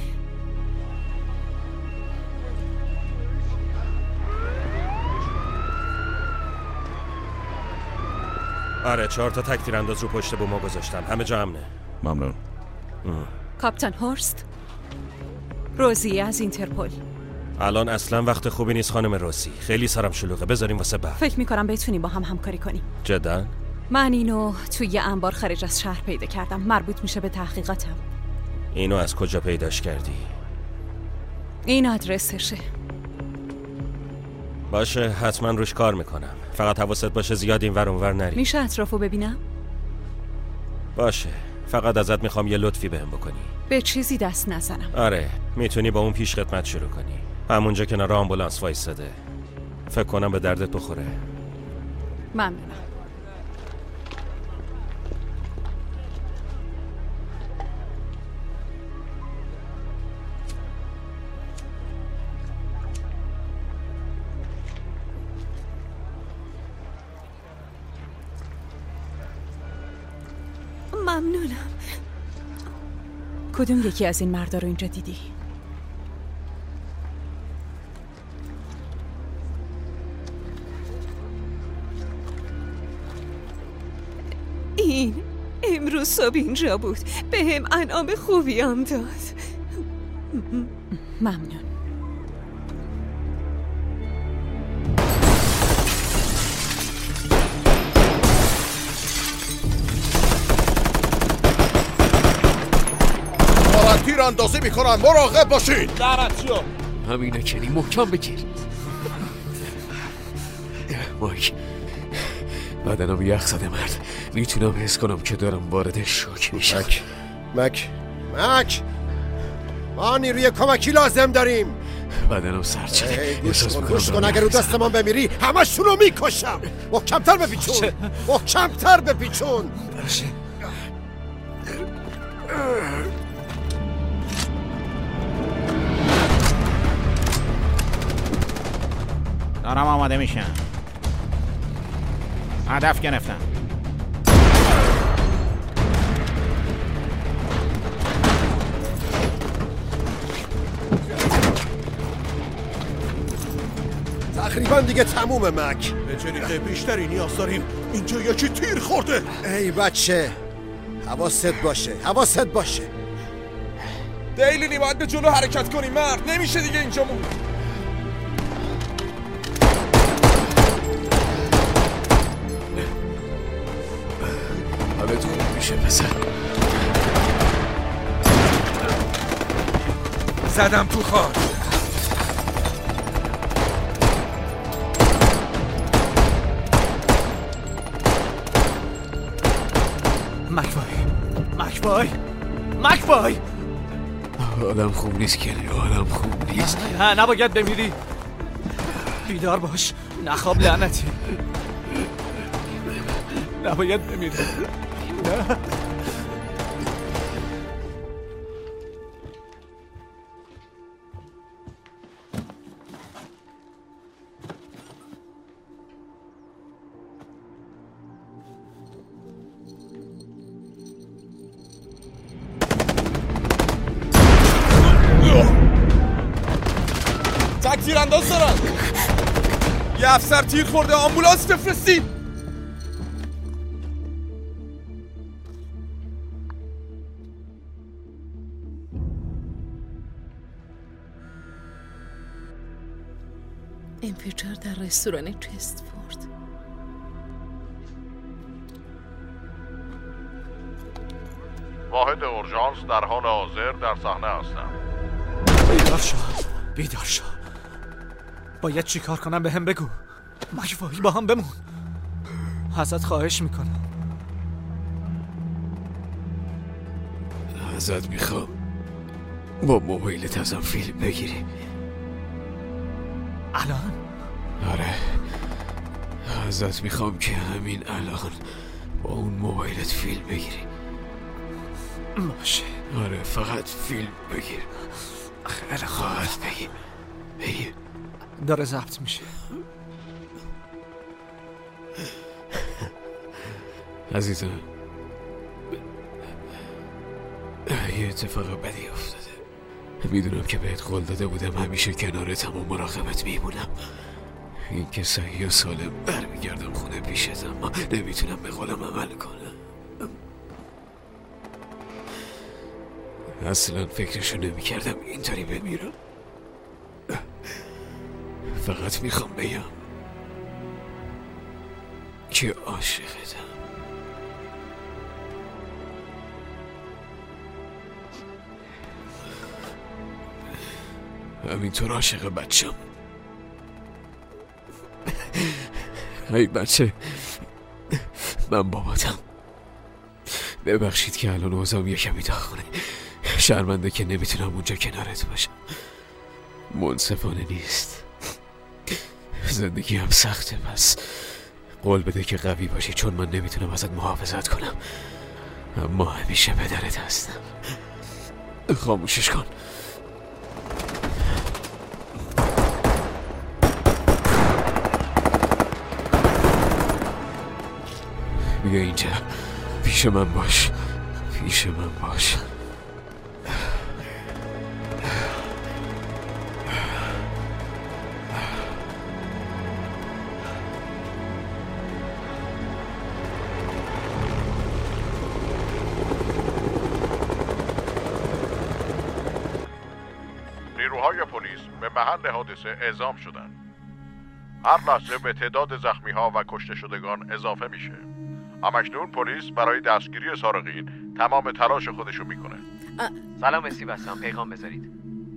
آره 4 تا تک تیرانداز رو پشت بوما گذاشتم. همه جا امنه. ممنون. کاپتان هورست، روزی از اینترپل. الان اصلا وقت خوبی نیست خانم روسی. خیلی سرم شلوغه. بذاریم واسه بعد. فکر میکنم بتونیم با هم همکاری کنیم. جدا؟ من اینو توی یه انبار خارج از شهر پیدا کردم. مربوط میشه به تحقیقاتم. اینو از کجا پیداش کردی؟ این آدرسشه. باشه حتما روش کار میکنم. فقط حواست باشه زیاد این ور اونور نری. میشه اطرافو ببینم؟ باشه فقط ازت میخوام یه لطفی بهم بکنی. به چیزی دست نزنم. آره میتونی با اون پیش خدمت شروع کنی. همونجا کنار آمبولانس وایساده. فکر کنم به دردت بخوره. ممنونم. ممنونم. کدوم یکی از این مردا رو اینجا دیدی؟ این امروز صبح اینجا بود، به هم انعام خوبی هم داد. ممنون. تیر اندازی میکنن، مراقب باشید. لعنت شو. همینه کنی، محکم بگیر. مایک، بدنم یخ زده مرد. میتونم حس کنم که دارم وارد شوک میشم. مک ما نیروی کمکی لازم داریم. بدنم سرد شده. گوش کن اگر رو دست من بمیری همشون رو میکشم. محکمتر بپیچون، محکمتر بپیچون. دارم آماده میشم. هدف گرفتم. تقریبا دیگه تمومه مک. به جریقه بیشتری نیاز داریم. اینجا یکی تیر خورده. ای بچه حواست باشه. دیلینی باید به جلو حرکت کنی مرد. نمیشه دیگه اینجا مون. حالت خوب میشه پسر. زدم تو خاک. مکبای حالم خوب نیست کنی، حالم خوب نیست. نه نباید بمیری. بیدار باش، نخواب لعنتی. نباید بمیری. نه. تک تیر انداز دارن. یه افسر تیر خورده، آمبولانس بفرستید. انفجار در رستوران چستفورد. واحد اورژانس در حال حاضر در صحنه هستم. بیدار شو. باید چی کار کنم به هم بگو. مکوای با هم بمون. ازت خواهش میکنم. ازت میخوام با موبایلت ازم فیلم بگیری. الان؟ آره، ازت میخوام که همین الان با اون موبایلت فیلم بگیری. باشه. آره، فقط فیلم بگیر. خیلی خواهد بگیر. داره ضبط میشه. عزیزم، یه اتفاق بدی افتاده. میدونم که بهت قول داده بودم همیشه کنارتم و مراقبت میمونم. این که صحیح و سالم برمیگردم خونه پیشت، اما نمیتونم به قولم عمل کنم. اصلا فکرشو نمیکردم اینطوری بمیرم. فقط میخوام بگم که عاشقتم. همینطور عاشق بچم. ای بچه، من باباتم. ببخشید که الان اوضاعم یه کمی داغونه. شرمنده که نمیتونم اونجا کنارت باشم. منصفانه نیست. زندگی هم سخته، پس قول بده که قوی باشی، چون من نمیتونم ازت محافظت کنم، اما همیشه پدرت هستم. خاموشش کن. بیا اینجا، پیش من باش، پیش من باش. نیروهای پلیس به محل حادثه اعزام شدند. هر لحظه به تعداد زخمی ها و کشته شدگان اضافه میشه. همکنون پلیس برای دستگیری سارقین تمام تلاش خودشو میکنه. سلام استیو هستم، پیغام بذارید.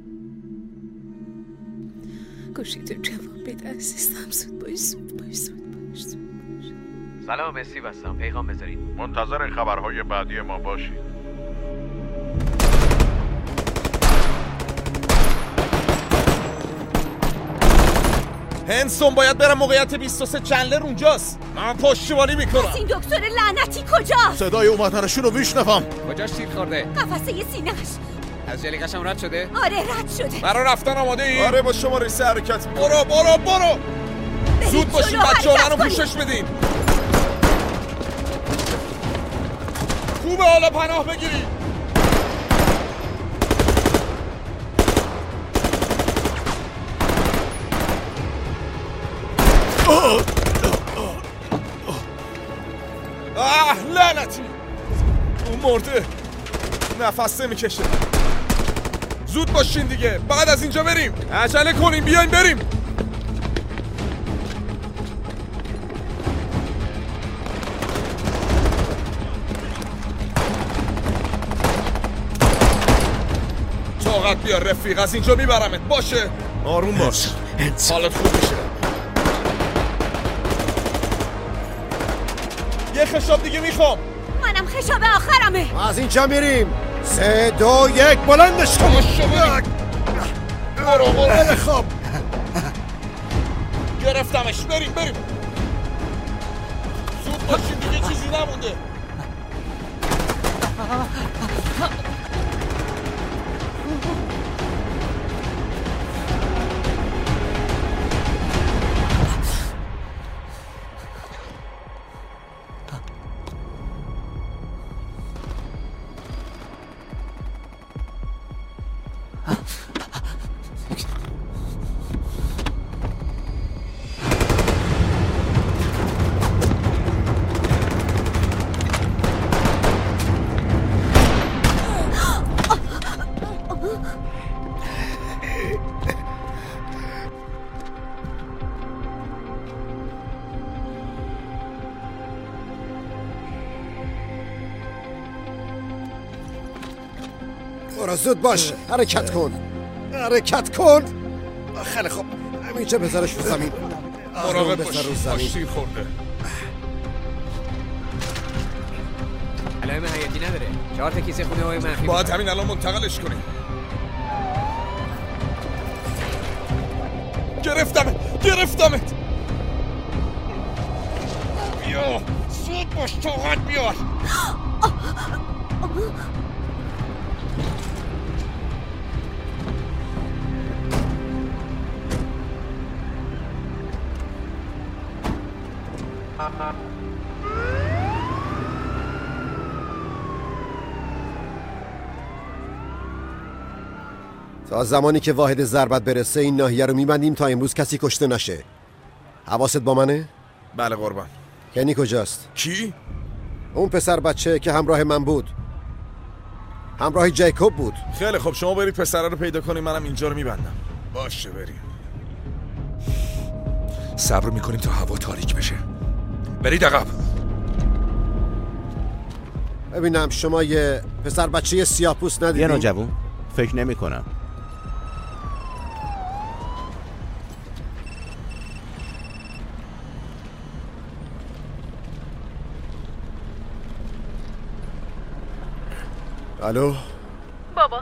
گوشیتو جواب بده عزیزم، زود باش زود باش زود باش. سلام استیو هستم، پیغام بذارید. منتظر خبرهای بعدی ما باشید. هنسون باید برم موقعیت 23 چندلر اونجاست. من پشتیبانی میکنم. این دکتر لعنتی کجاست؟ صدای اومدنشون رو میشنوم. کجاش تیر خورده؟ قفسه سینه‌اش. از جلیقه‌شم رد شده؟ آره رد شده. برای رفتن آماده ای؟ آره با شماره 3 حرکت. برو زود باشین، بچه‌ها رو پوشش بدین. خوبه حالا پناه بگیرید. لعنتی، اون مرده، نفس نمیکشه. زود باشین دیگه، بعد از اینجا بریم. عجله کنیم، بیاین بریم. طاقت بیار رفیق، از اینجا میبرمت. باشه آروم باش، حالت خوب میشه. یه خشاب دیگه میخوام. منم خشاب آخرمه. از اینجا میریم. 3 2 1 بلندش کن. برو خب گرفتمش. بریم زود باشین دیگه، چیزی نمونده. برو زود باش، حرکت کن. خیلی خوب، همینجا بذارش رو زمین. مراقب باش، تیر خورده. علائم حیاتی نداره. 4 تا کیسه خونه های منفی باید همین الان منتقلش کنیم. گرفتمت. بیا زود باش، طاقت بیار. تا زمانی که واحد ضربت برسه این ناحیه رو میبندیم تا امروز کسی کشته نشه. حواست با منه؟ بله قربان. کنی کجاست؟ کی؟ اون پسر بچه که همراه من بود، همراه جیکوب بود. خیلی خب، شما برید پسره رو پیدا کنید، منم اینجا رو میبندم. باشه بریم. صبر میکنیم تا هوا تاریک بشه. برید عقب. ببینم شما یه پسر بچه سیاه‌پوست ندیدین؟ یه نوجوان؟ فکر نمی کنم. الو بابا.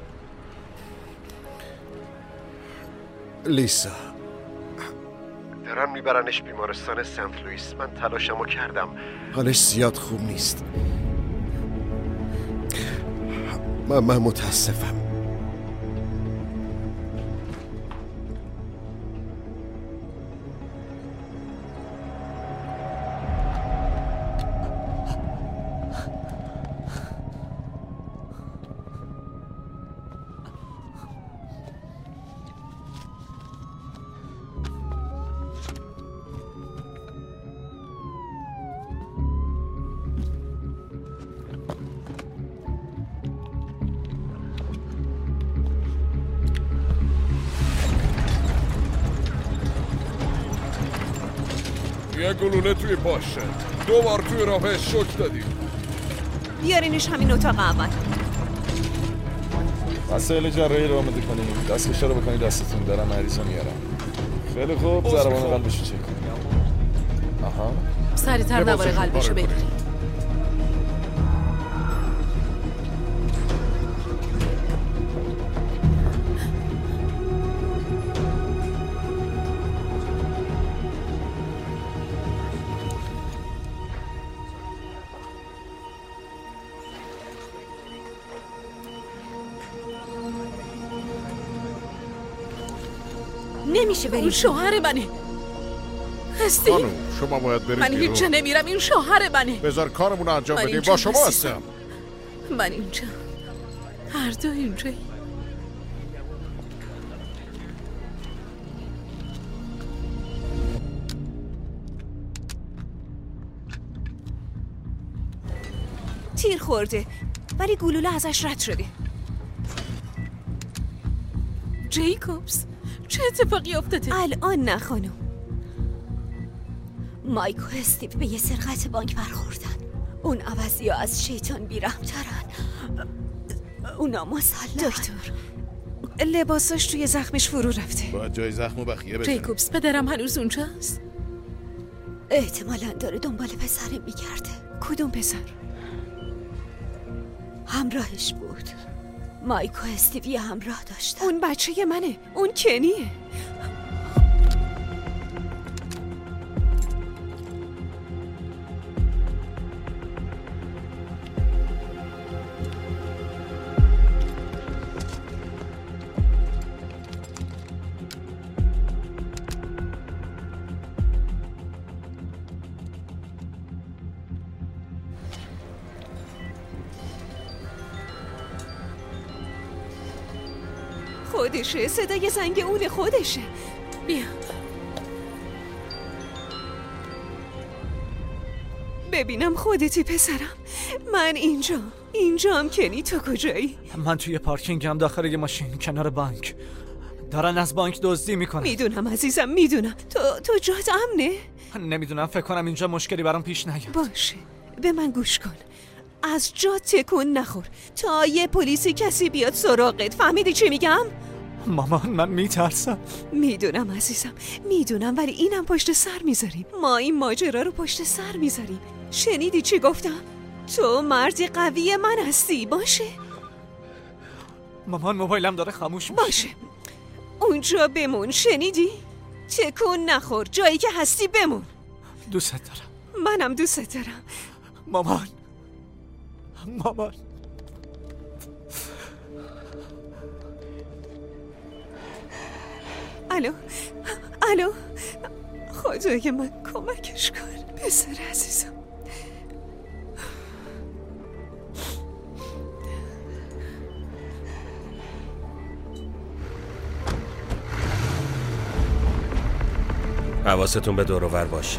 لیسا، دارن میبرنش بیمارستان سنت لوئیس. من تلاشمو کردم، حالش زیاد خوب نیست. من متاسفم. یه گلوله توی پاشه، 2 بار توی راه شوک دادی. بیارینش همین اتاق اول. مسائل جراحی رو آماده کنیم. دستکشا رو بکنید دستتون، دارم مریضو میارم. خیلی خوب، ضربان قلبشو چک کنید. آها، سریع‌تر نوار قلبشو بگیرید. نمیشه بریم. اون شوهر منه. هستی؟ خانم شما باید برید من هیچ جا نمیرم، این شوهر منه. بذار کارمون رو انجام بدیم. با شما هستم. من اینجا، هر دو اینجایی. تیر خورده ولی گلوله ازش رد شده. جیکوبز چه اتفاقی افتاده؟ الان نه خانم. مایک و استیو به یه سرقت بانک برخوردن. اون عوضی ها از شیطان بیرحم‌ترن. اونا مسلح. دکتر لباساش توی زخمش فرو رفته. باید جای زخم و بخیه بزنم. جیکوبز پدرم هنوز اونجاست؟ احتمالاً داره دنبال پسر میگرده. کدوم پسر؟ همراهش بود. مایک و استیوی همراه داشتن. اون بچه منه. اون کنیه. خودشه. صدای زنگ اون خودشه. بیا. ببینم خودتی پسرم. من اینجام. کنی تو کجایی؟ من توی پارکینگم داخل یه ماشین کنار بانک. دارن از بانک دزدی میکنن. میدونم عزیزم میدونم. تو جات امنه؟ نمیدونم، فکر کنم اینجا مشکلی برام پیش نیاد. باشه به من گوش کن. از جا تکون نخور تا یه پلیسی کسی بیاد سراغت. فهمیدی چی میگم؟ مامان من میترسم. میدونم عزیزم میدونم، ولی اینم پشت سر میذاریم. ما این ماجرا رو پشت سر میذاریم. شنیدی چی گفتم؟ تو مردی قوی من هستی. باشه مامان موبایلم داره خاموش میشه. باشه اونجا بمون. شنیدی؟ تکون نخور. جایی که هستی بمون. دوست دارم. منم دوست دارم. مامان الو خدای من کمکش کن پسر عزیزم. حواستون به دور و ور باشه.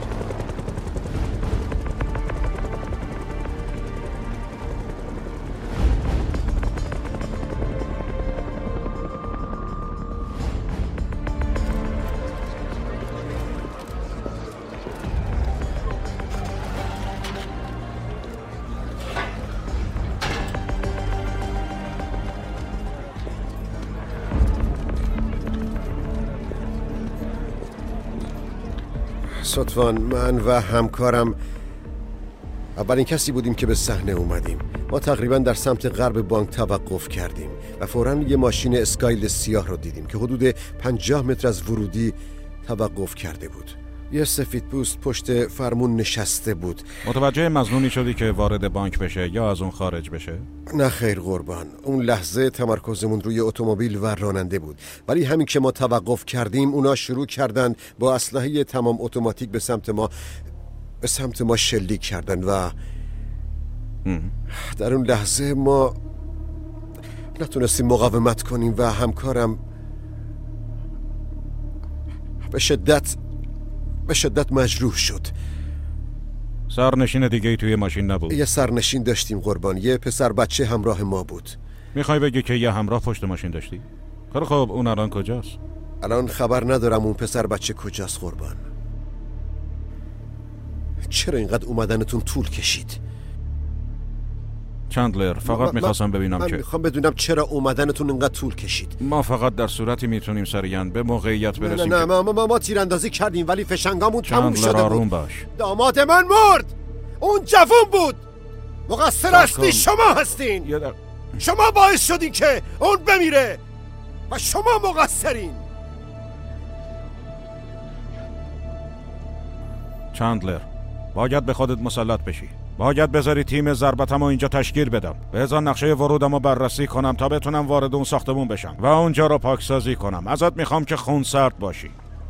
صدفان من و همکارم اولین کسی بودیم که به صحنه اومدیم. ما تقریبا در سمت غرب بانک توقف کردیم و فوراً یه ماشین اسکایل سیاه رو دیدیم که حدود 50 متر از ورودی توقف کرده بود. یه سفیدپوست پشت فرمون نشسته بود. متوجه مظنونی شدی که وارد بانک بشه یا از اون خارج بشه؟ نه خیر قربان، اون لحظه تمرکزمون روی اتومبیل و راننده بود، ولی همین که ما توقف کردیم اونا شروع کردن با اسلحه تمام اتوماتیک به سمت ما شلیک کردن و در اون لحظه ما نتونستیم مقاومت کنیم و همکارم به شدت مجروح شد. سرنشین دیگه ای توی ماشین نبود؟ یه سرنشین داشتیم قربان، یه پسر بچه همراه ما بود. میخوای بگی که یه همراه پشت ماشین داشتی؟ خیلی خب، اون الان کجاست؟ الان خبر ندارم اون پسر بچه کجاست قربان. چرا اینقدر اومدنتون طول کشید؟ چندلر، فقط میخواستم ببینم من که میخوام بدونم چرا اومدنتون اینقدر طول کشید. ما فقط در صورتی میتونیم سریعا به موقعیت برسیم. نه ما تیراندازی کردیم ولی فشنگامون تموم شده بود. آروم باش. داماد من مرد. اون جوون بود. مقصر اصلی شما هستین. شما باعث شدین که اون بمیره و شما مقصرین. چندلر، باید به خودت مسلط بشی. باید بذاری تیم ضربتمو اینجا تشکیل بدم. بذار نقشه ورودمو بررسی کنم تا بتونم وارد اون ساختمون بشم و اونجا رو پاکسازی کنم. ازت میخوام که خونسرد باشی.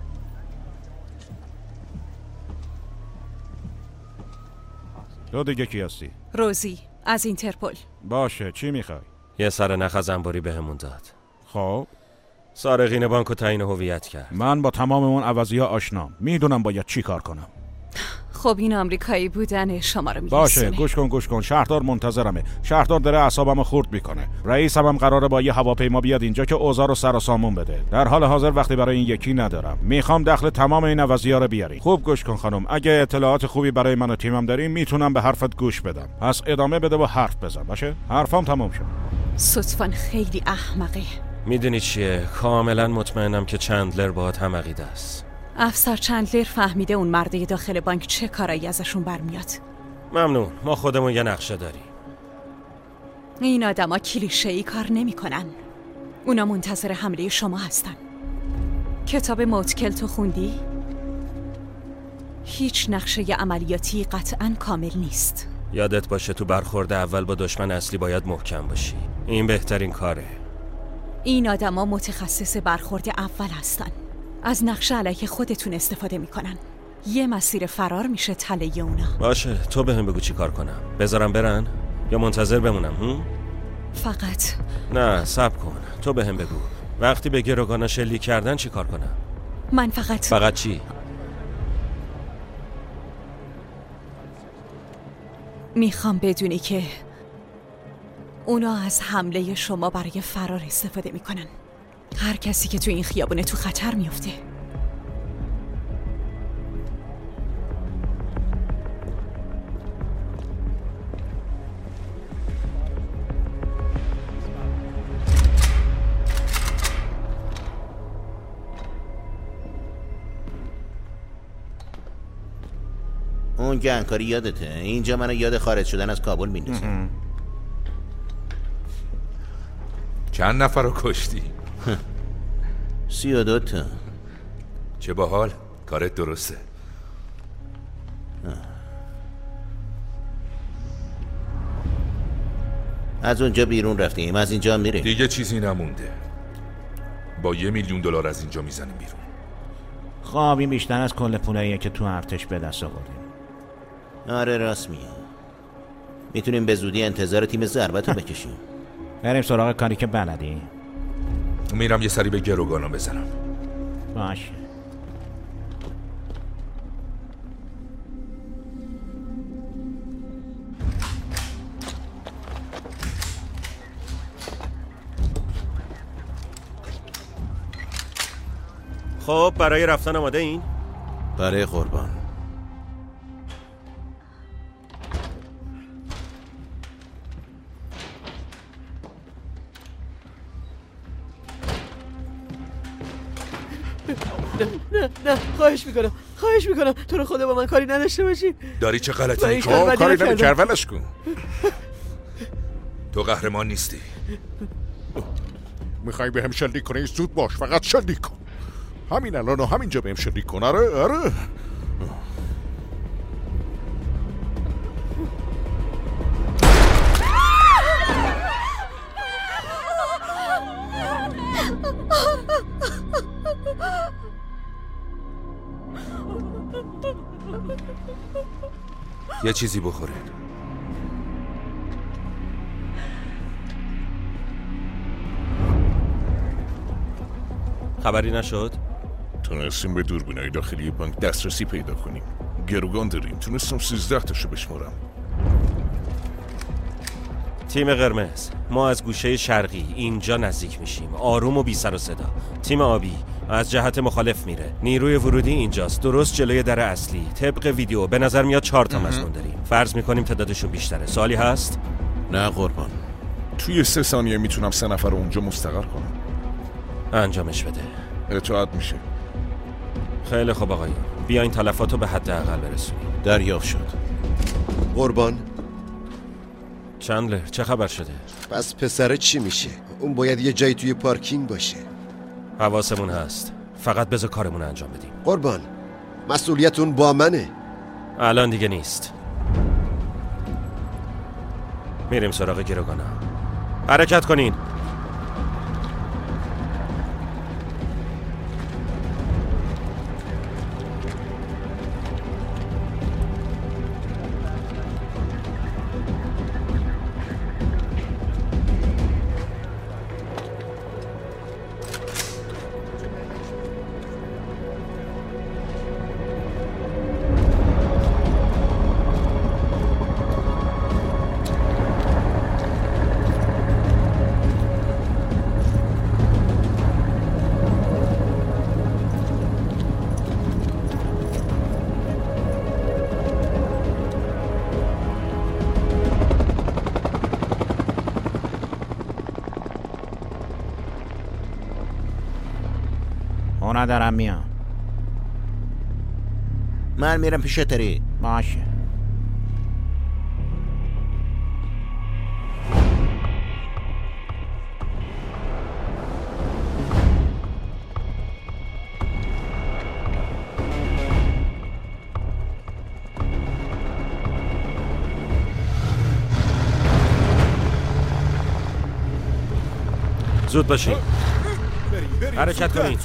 تو دیگه کی هستی؟ روزی از اینترپل. باشه، چی میخوای؟ یه سر نخ از انباری بهمون داد. خب سارقین بانکو تعیین هویت کرد. من با تمام اون عوضی‌ها آشنام. میدونم باید چی کار کنم. خب این آمریکایی بودن شما رو باشه، گوش کن. شهردار منتظرمه. شهردار داره اعصابمو خورد میکنه. رئیسم هم قراره با یه هواپیما بیاد اینجا که اوضاع رو سر و سامون بده. در حال حاضر وقتی برای این یکی ندارم. میخوام دخل تمام این عوضی‌ها رو بیاری. خوب گوش کن خانم. اگه اطلاعات خوبی برای من و تیمم داری میتونم به حرفت گوش بدم. پس ادامه بده و حرف بزن. باشه؟ حرفام تمام شد. صدفاً خیلی احمقه. میدونی چیه؟ کاملا مطمئنم که چندلر باهات هم عقیده است. افسر چندلر فهمیده اون مرده داخل بانک چه کارایی ازشون برمیاد. ممنون، ما خودمون یه نقشه داریم. این آدما کلیشه‌ای کار نمی‌کنن. اونا منتظر حمله شما هستن. کتاب موتکل تو خوندی؟ هیچ نقشه عملیاتی قطعاً کامل نیست. یادت باشه تو برخورد اول با دشمن اصلی باید محکم باشی. این بهترین کاره. این آدما متخصص برخورد اول هستن. از نقشه علیه خودتون استفاده میکنن. یه مسیر فرار میشه تله اونا. باشه، تو بهم بگو چی کار کنم. بذارم برن یا منتظر بمونم؟ فقط نه، صبر کن. تو بهم بگو وقتی به گروگانا شلیک کردن چی کار کنم؟ من فقط چی؟ میخوام بدونی که اونا از حمله شما برای فرار استفاده میکنن. هر کسی که تو این خیابونه تو خطر میفته. اون گنگکاری یادته؟ اینجا منو یاد خارج شدن از کابل میندازه. چند نفر رو کشتی؟ 32 تا. چه باحال، کارت درسته. از اونجا بیرون رفتیم، از اینجا میریم. دیگه چیزی نمونده. با $1,000,000 از اینجا میزنیم بیرون. خب این بیشتر از کل پولاییه که تو ارتش به دست آوردیم. آره راست میگه. میتونیم به زودی انتظار تیم ضربت رو بکشیم. بریم سراغ کاری که بلدی. میرم یه سری به گروگانا بزنم. باشه. خب برای رفتن آماده این؟ برای قربان. نه خواهش میکنم تو رو خدا با من کاری نداشته باشی. داری چه غلطی میکنی؟ کاری نمی‌کرد ولش کن. تو قهرمان نیستی. میخوای به هم شلیک کنی؟ زود باش، فقط شلیک کن. همین الان و همینجا بهم شلیک کن. آره یه چیزی بخورین. خبری نشد؟ تونستیم به دوربینای داخلی بانک دسترسی پیدا کنیم. گروگان داریم. تونستم 13 تاشو بشمارم. تیم قرمز، ما از گوشه شرقی اینجا نزدیک میشیم. آروم و بی سر و صدا. تیم آبی از جهت مخالف میره. نیروی ورودی اینجاست، درست جلوی در اصلی. طبق ویدیو به نظر میاد 4 تا مظنون داریم. فرض میکنیم تعدادشون بیشتره. سوالی هست؟ نه قربان. توی 3 ثانیه میتونم 3 نفر رو اونجا مستقر کنم. انجامش بده. اطاعت میشه. خیلی خوب آقایون، بیاین تلفاتو به حداقل برسونیم. دریافت شد. قربان چندلر، چه خبر شده؟ پس پسره چی میشه؟ اون باید یه جایی توی پارکینگ باشه. حواسمون هست، فقط بذار کارمون انجام بدیم. قربان مسئولیتون با منه. الان دیگه نیست. میریم سراغ گروگانا. حرکت کنین. ندارم میام. من میرم پیش تری. باشه. زود باشین. حرکت کنین.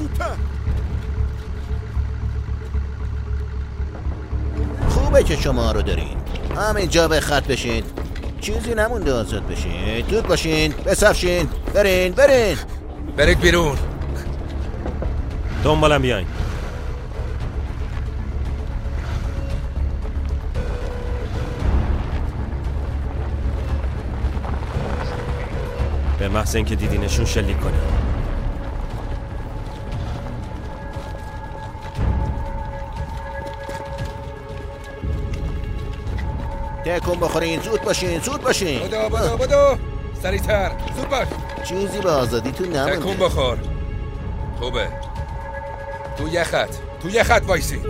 خوبه که شما رو دارین. همینجا به خط بشین. چیزی نمونده آزاد بشین. زود باشین. بسفشین. برین. برید بیرون. دنبالم بیاین. به محض اینکه دیدینشون شلیک کنین. تکون بخورین. زود باشین. بدو سریعتر. زود باش. چیزی به آزادی تو نمونده. تکون بخور. خوبه. تو یه خط وایسی.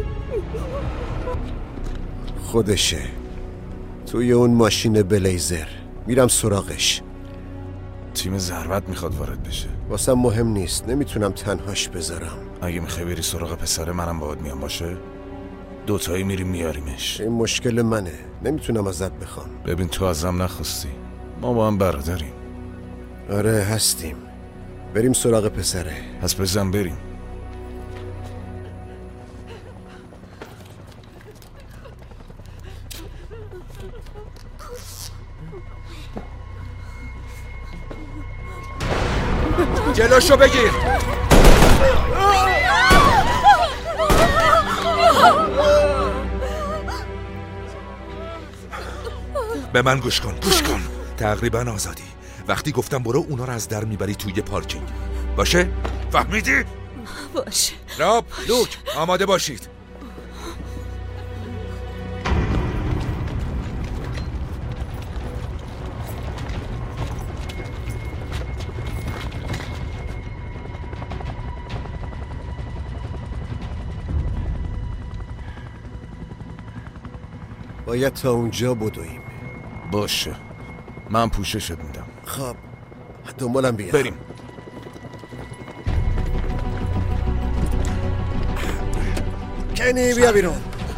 خودشه توی اون ماشین بلیزر. میرم سراغش. تیم ضربت میخواد وارد بشه. واسم مهم نیست. نمیتونم تنهاش بذارم. اگه میخوای بری سراغ پسره منم باهات میام. باشه؟ دوتایی میریم میاریمش. این مشکل منه. نمیتونم ازت بخوام. ببین تو ازم نخواستی. ما با هم برادریم. آره هستیم. بریم سراغ پسره. پس بزن بریم. جلوشو بگیر. به من گوش کن. تقریبا آزادی. وقتی گفتم برو اونا رو از در میبری توی پارکینگ. باشه؟ فهمیدی؟ باشه. راب، لوک، آماده باشید. باید تا اونجا بدویم. باشه من پوششت میدم. خب دنبالم بیا. بریم. کنی بیا بیرون.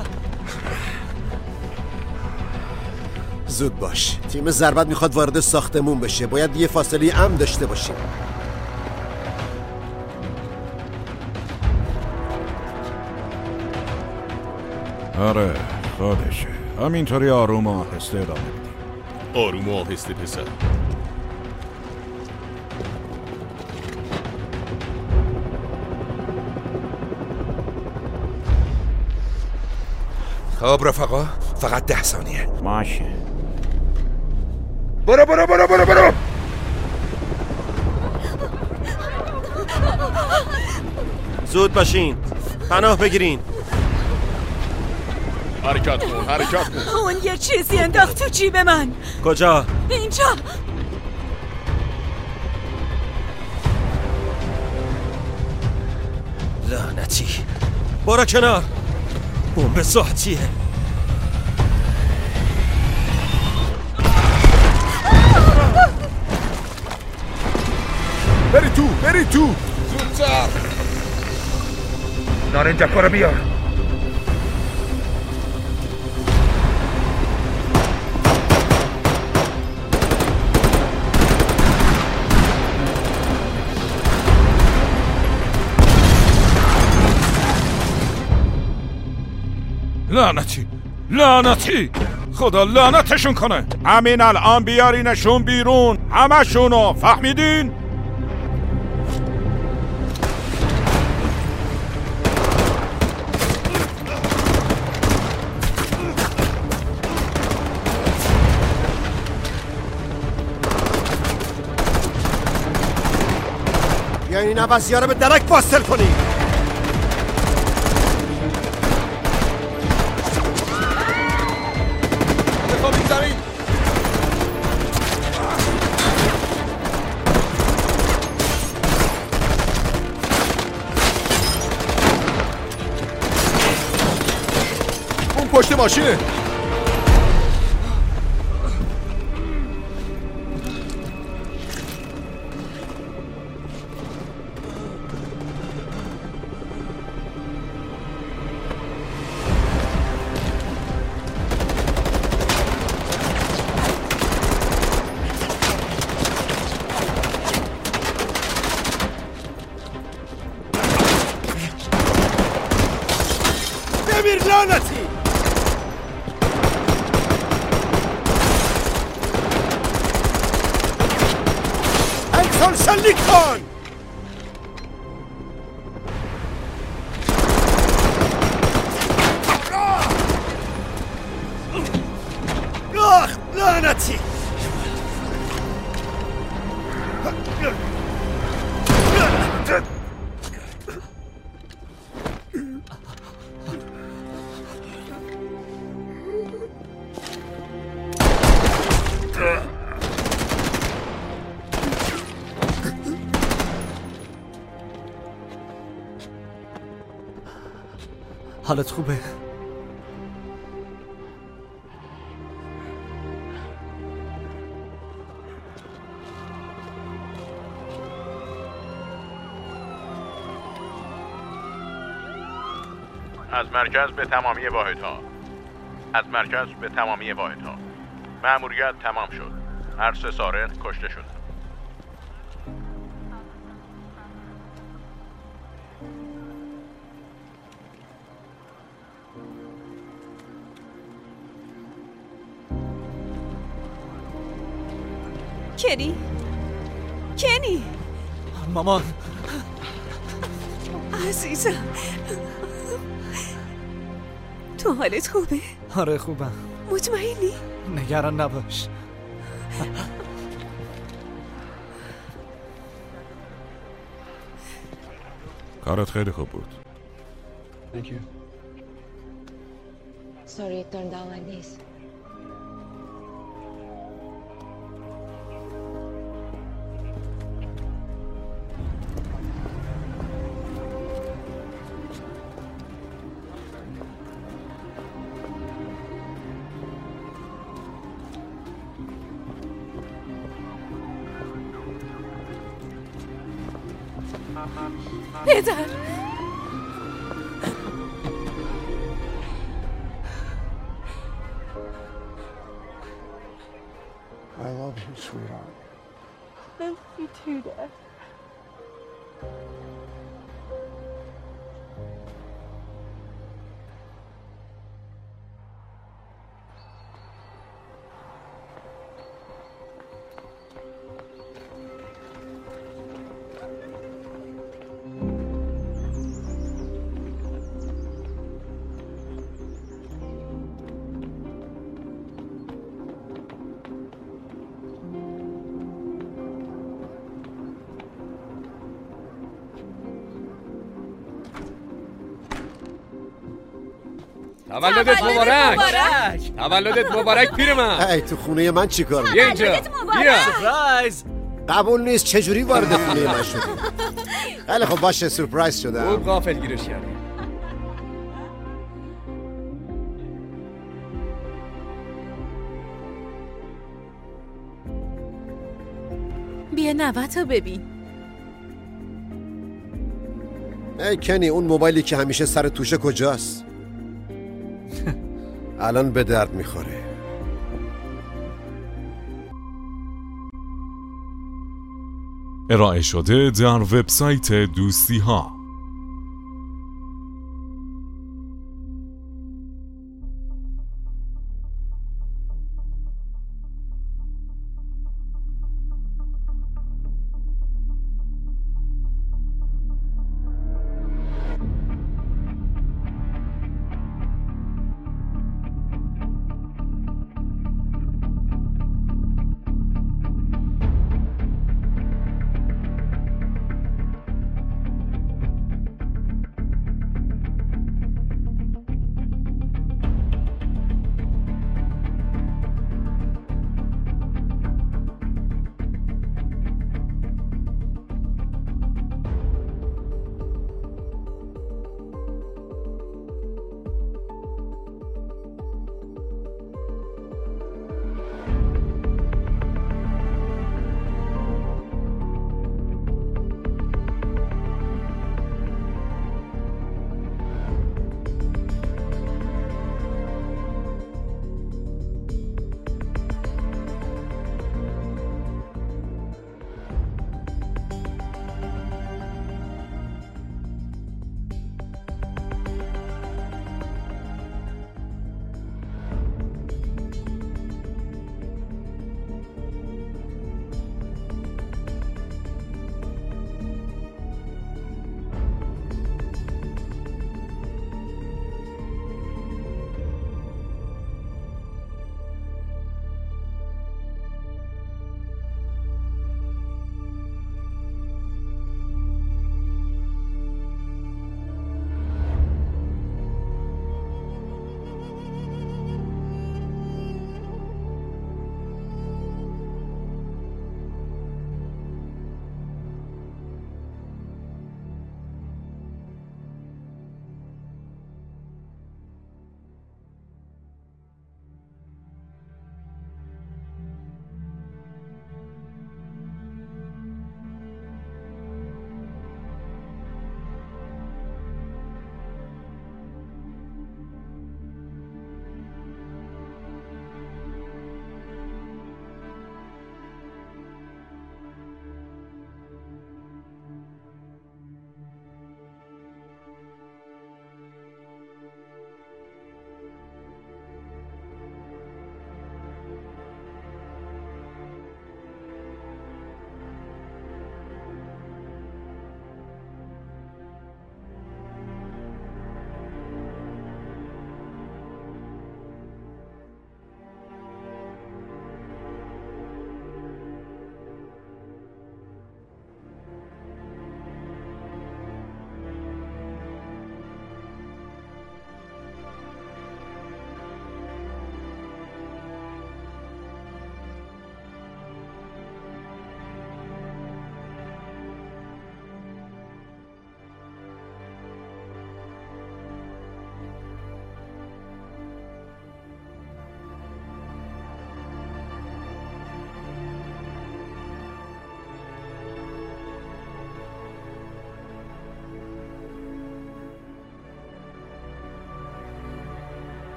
زود باش، تیم ضربت میخواد وارد ساختمون بشه. باید یه فاصله امن داشته باشیم. آره خودشه. همینطوری آروم و آهسته ادامه بدیم. آروم و آهسته پسر. خب رفقا، فقط 10 ثانیه. ماشه. برو برو برو برو برو. زود باشین، پناه بگیرین. حرکت کن، حرکت کن. اون یه چیزی انداخت تو جیب من. کجا؟ اینجا. لعنتی. برو کنار. بمب ذاتیه. بری تو، بری تو. زودتر. نارنجکا رو بیار. لعنتی لعنتی، خدا لعنتشون کنه. همین الان بیارینشون بیرون، همشونو، فهمیدین؟ بیاین این عوضی‌ها رو به درک فاصل کنید. پشت ماشینه. بمیر لعنتی. شلیک کن. لعنتی. حالت خوبه؟ از مرکز به تمامی واحدها. از مرکز به تمامی واحدها. مأموریت تمام شد. هر 3 سارق کشته شدند. کنی مامان عزیزم، تو حالت خوبه؟ آره خوبم. مطمئنی؟ نگران نباش. کارت خیلی خوب بود. Thank you. Sorry it turned out like this. پدر sweetheart. Miss you too, Dad. تولدت مبارک. تولدت مبارک پیرمرد. ای تو خونه من چیکار می‌کنی؟ بیا اینجا. بیا. سورپرایز. قبول نیست. چجوری وارد خونه من شدی؟ خیلی خب باشه سورپرایز شدم. خوب غافلگیرش کردی. بیا نوتو ببین. ای کنی اون موبایلی که همیشه سر توشه کجاست؟ الان به درد میخوره. ارائه شده در وبسایت دوستی ها.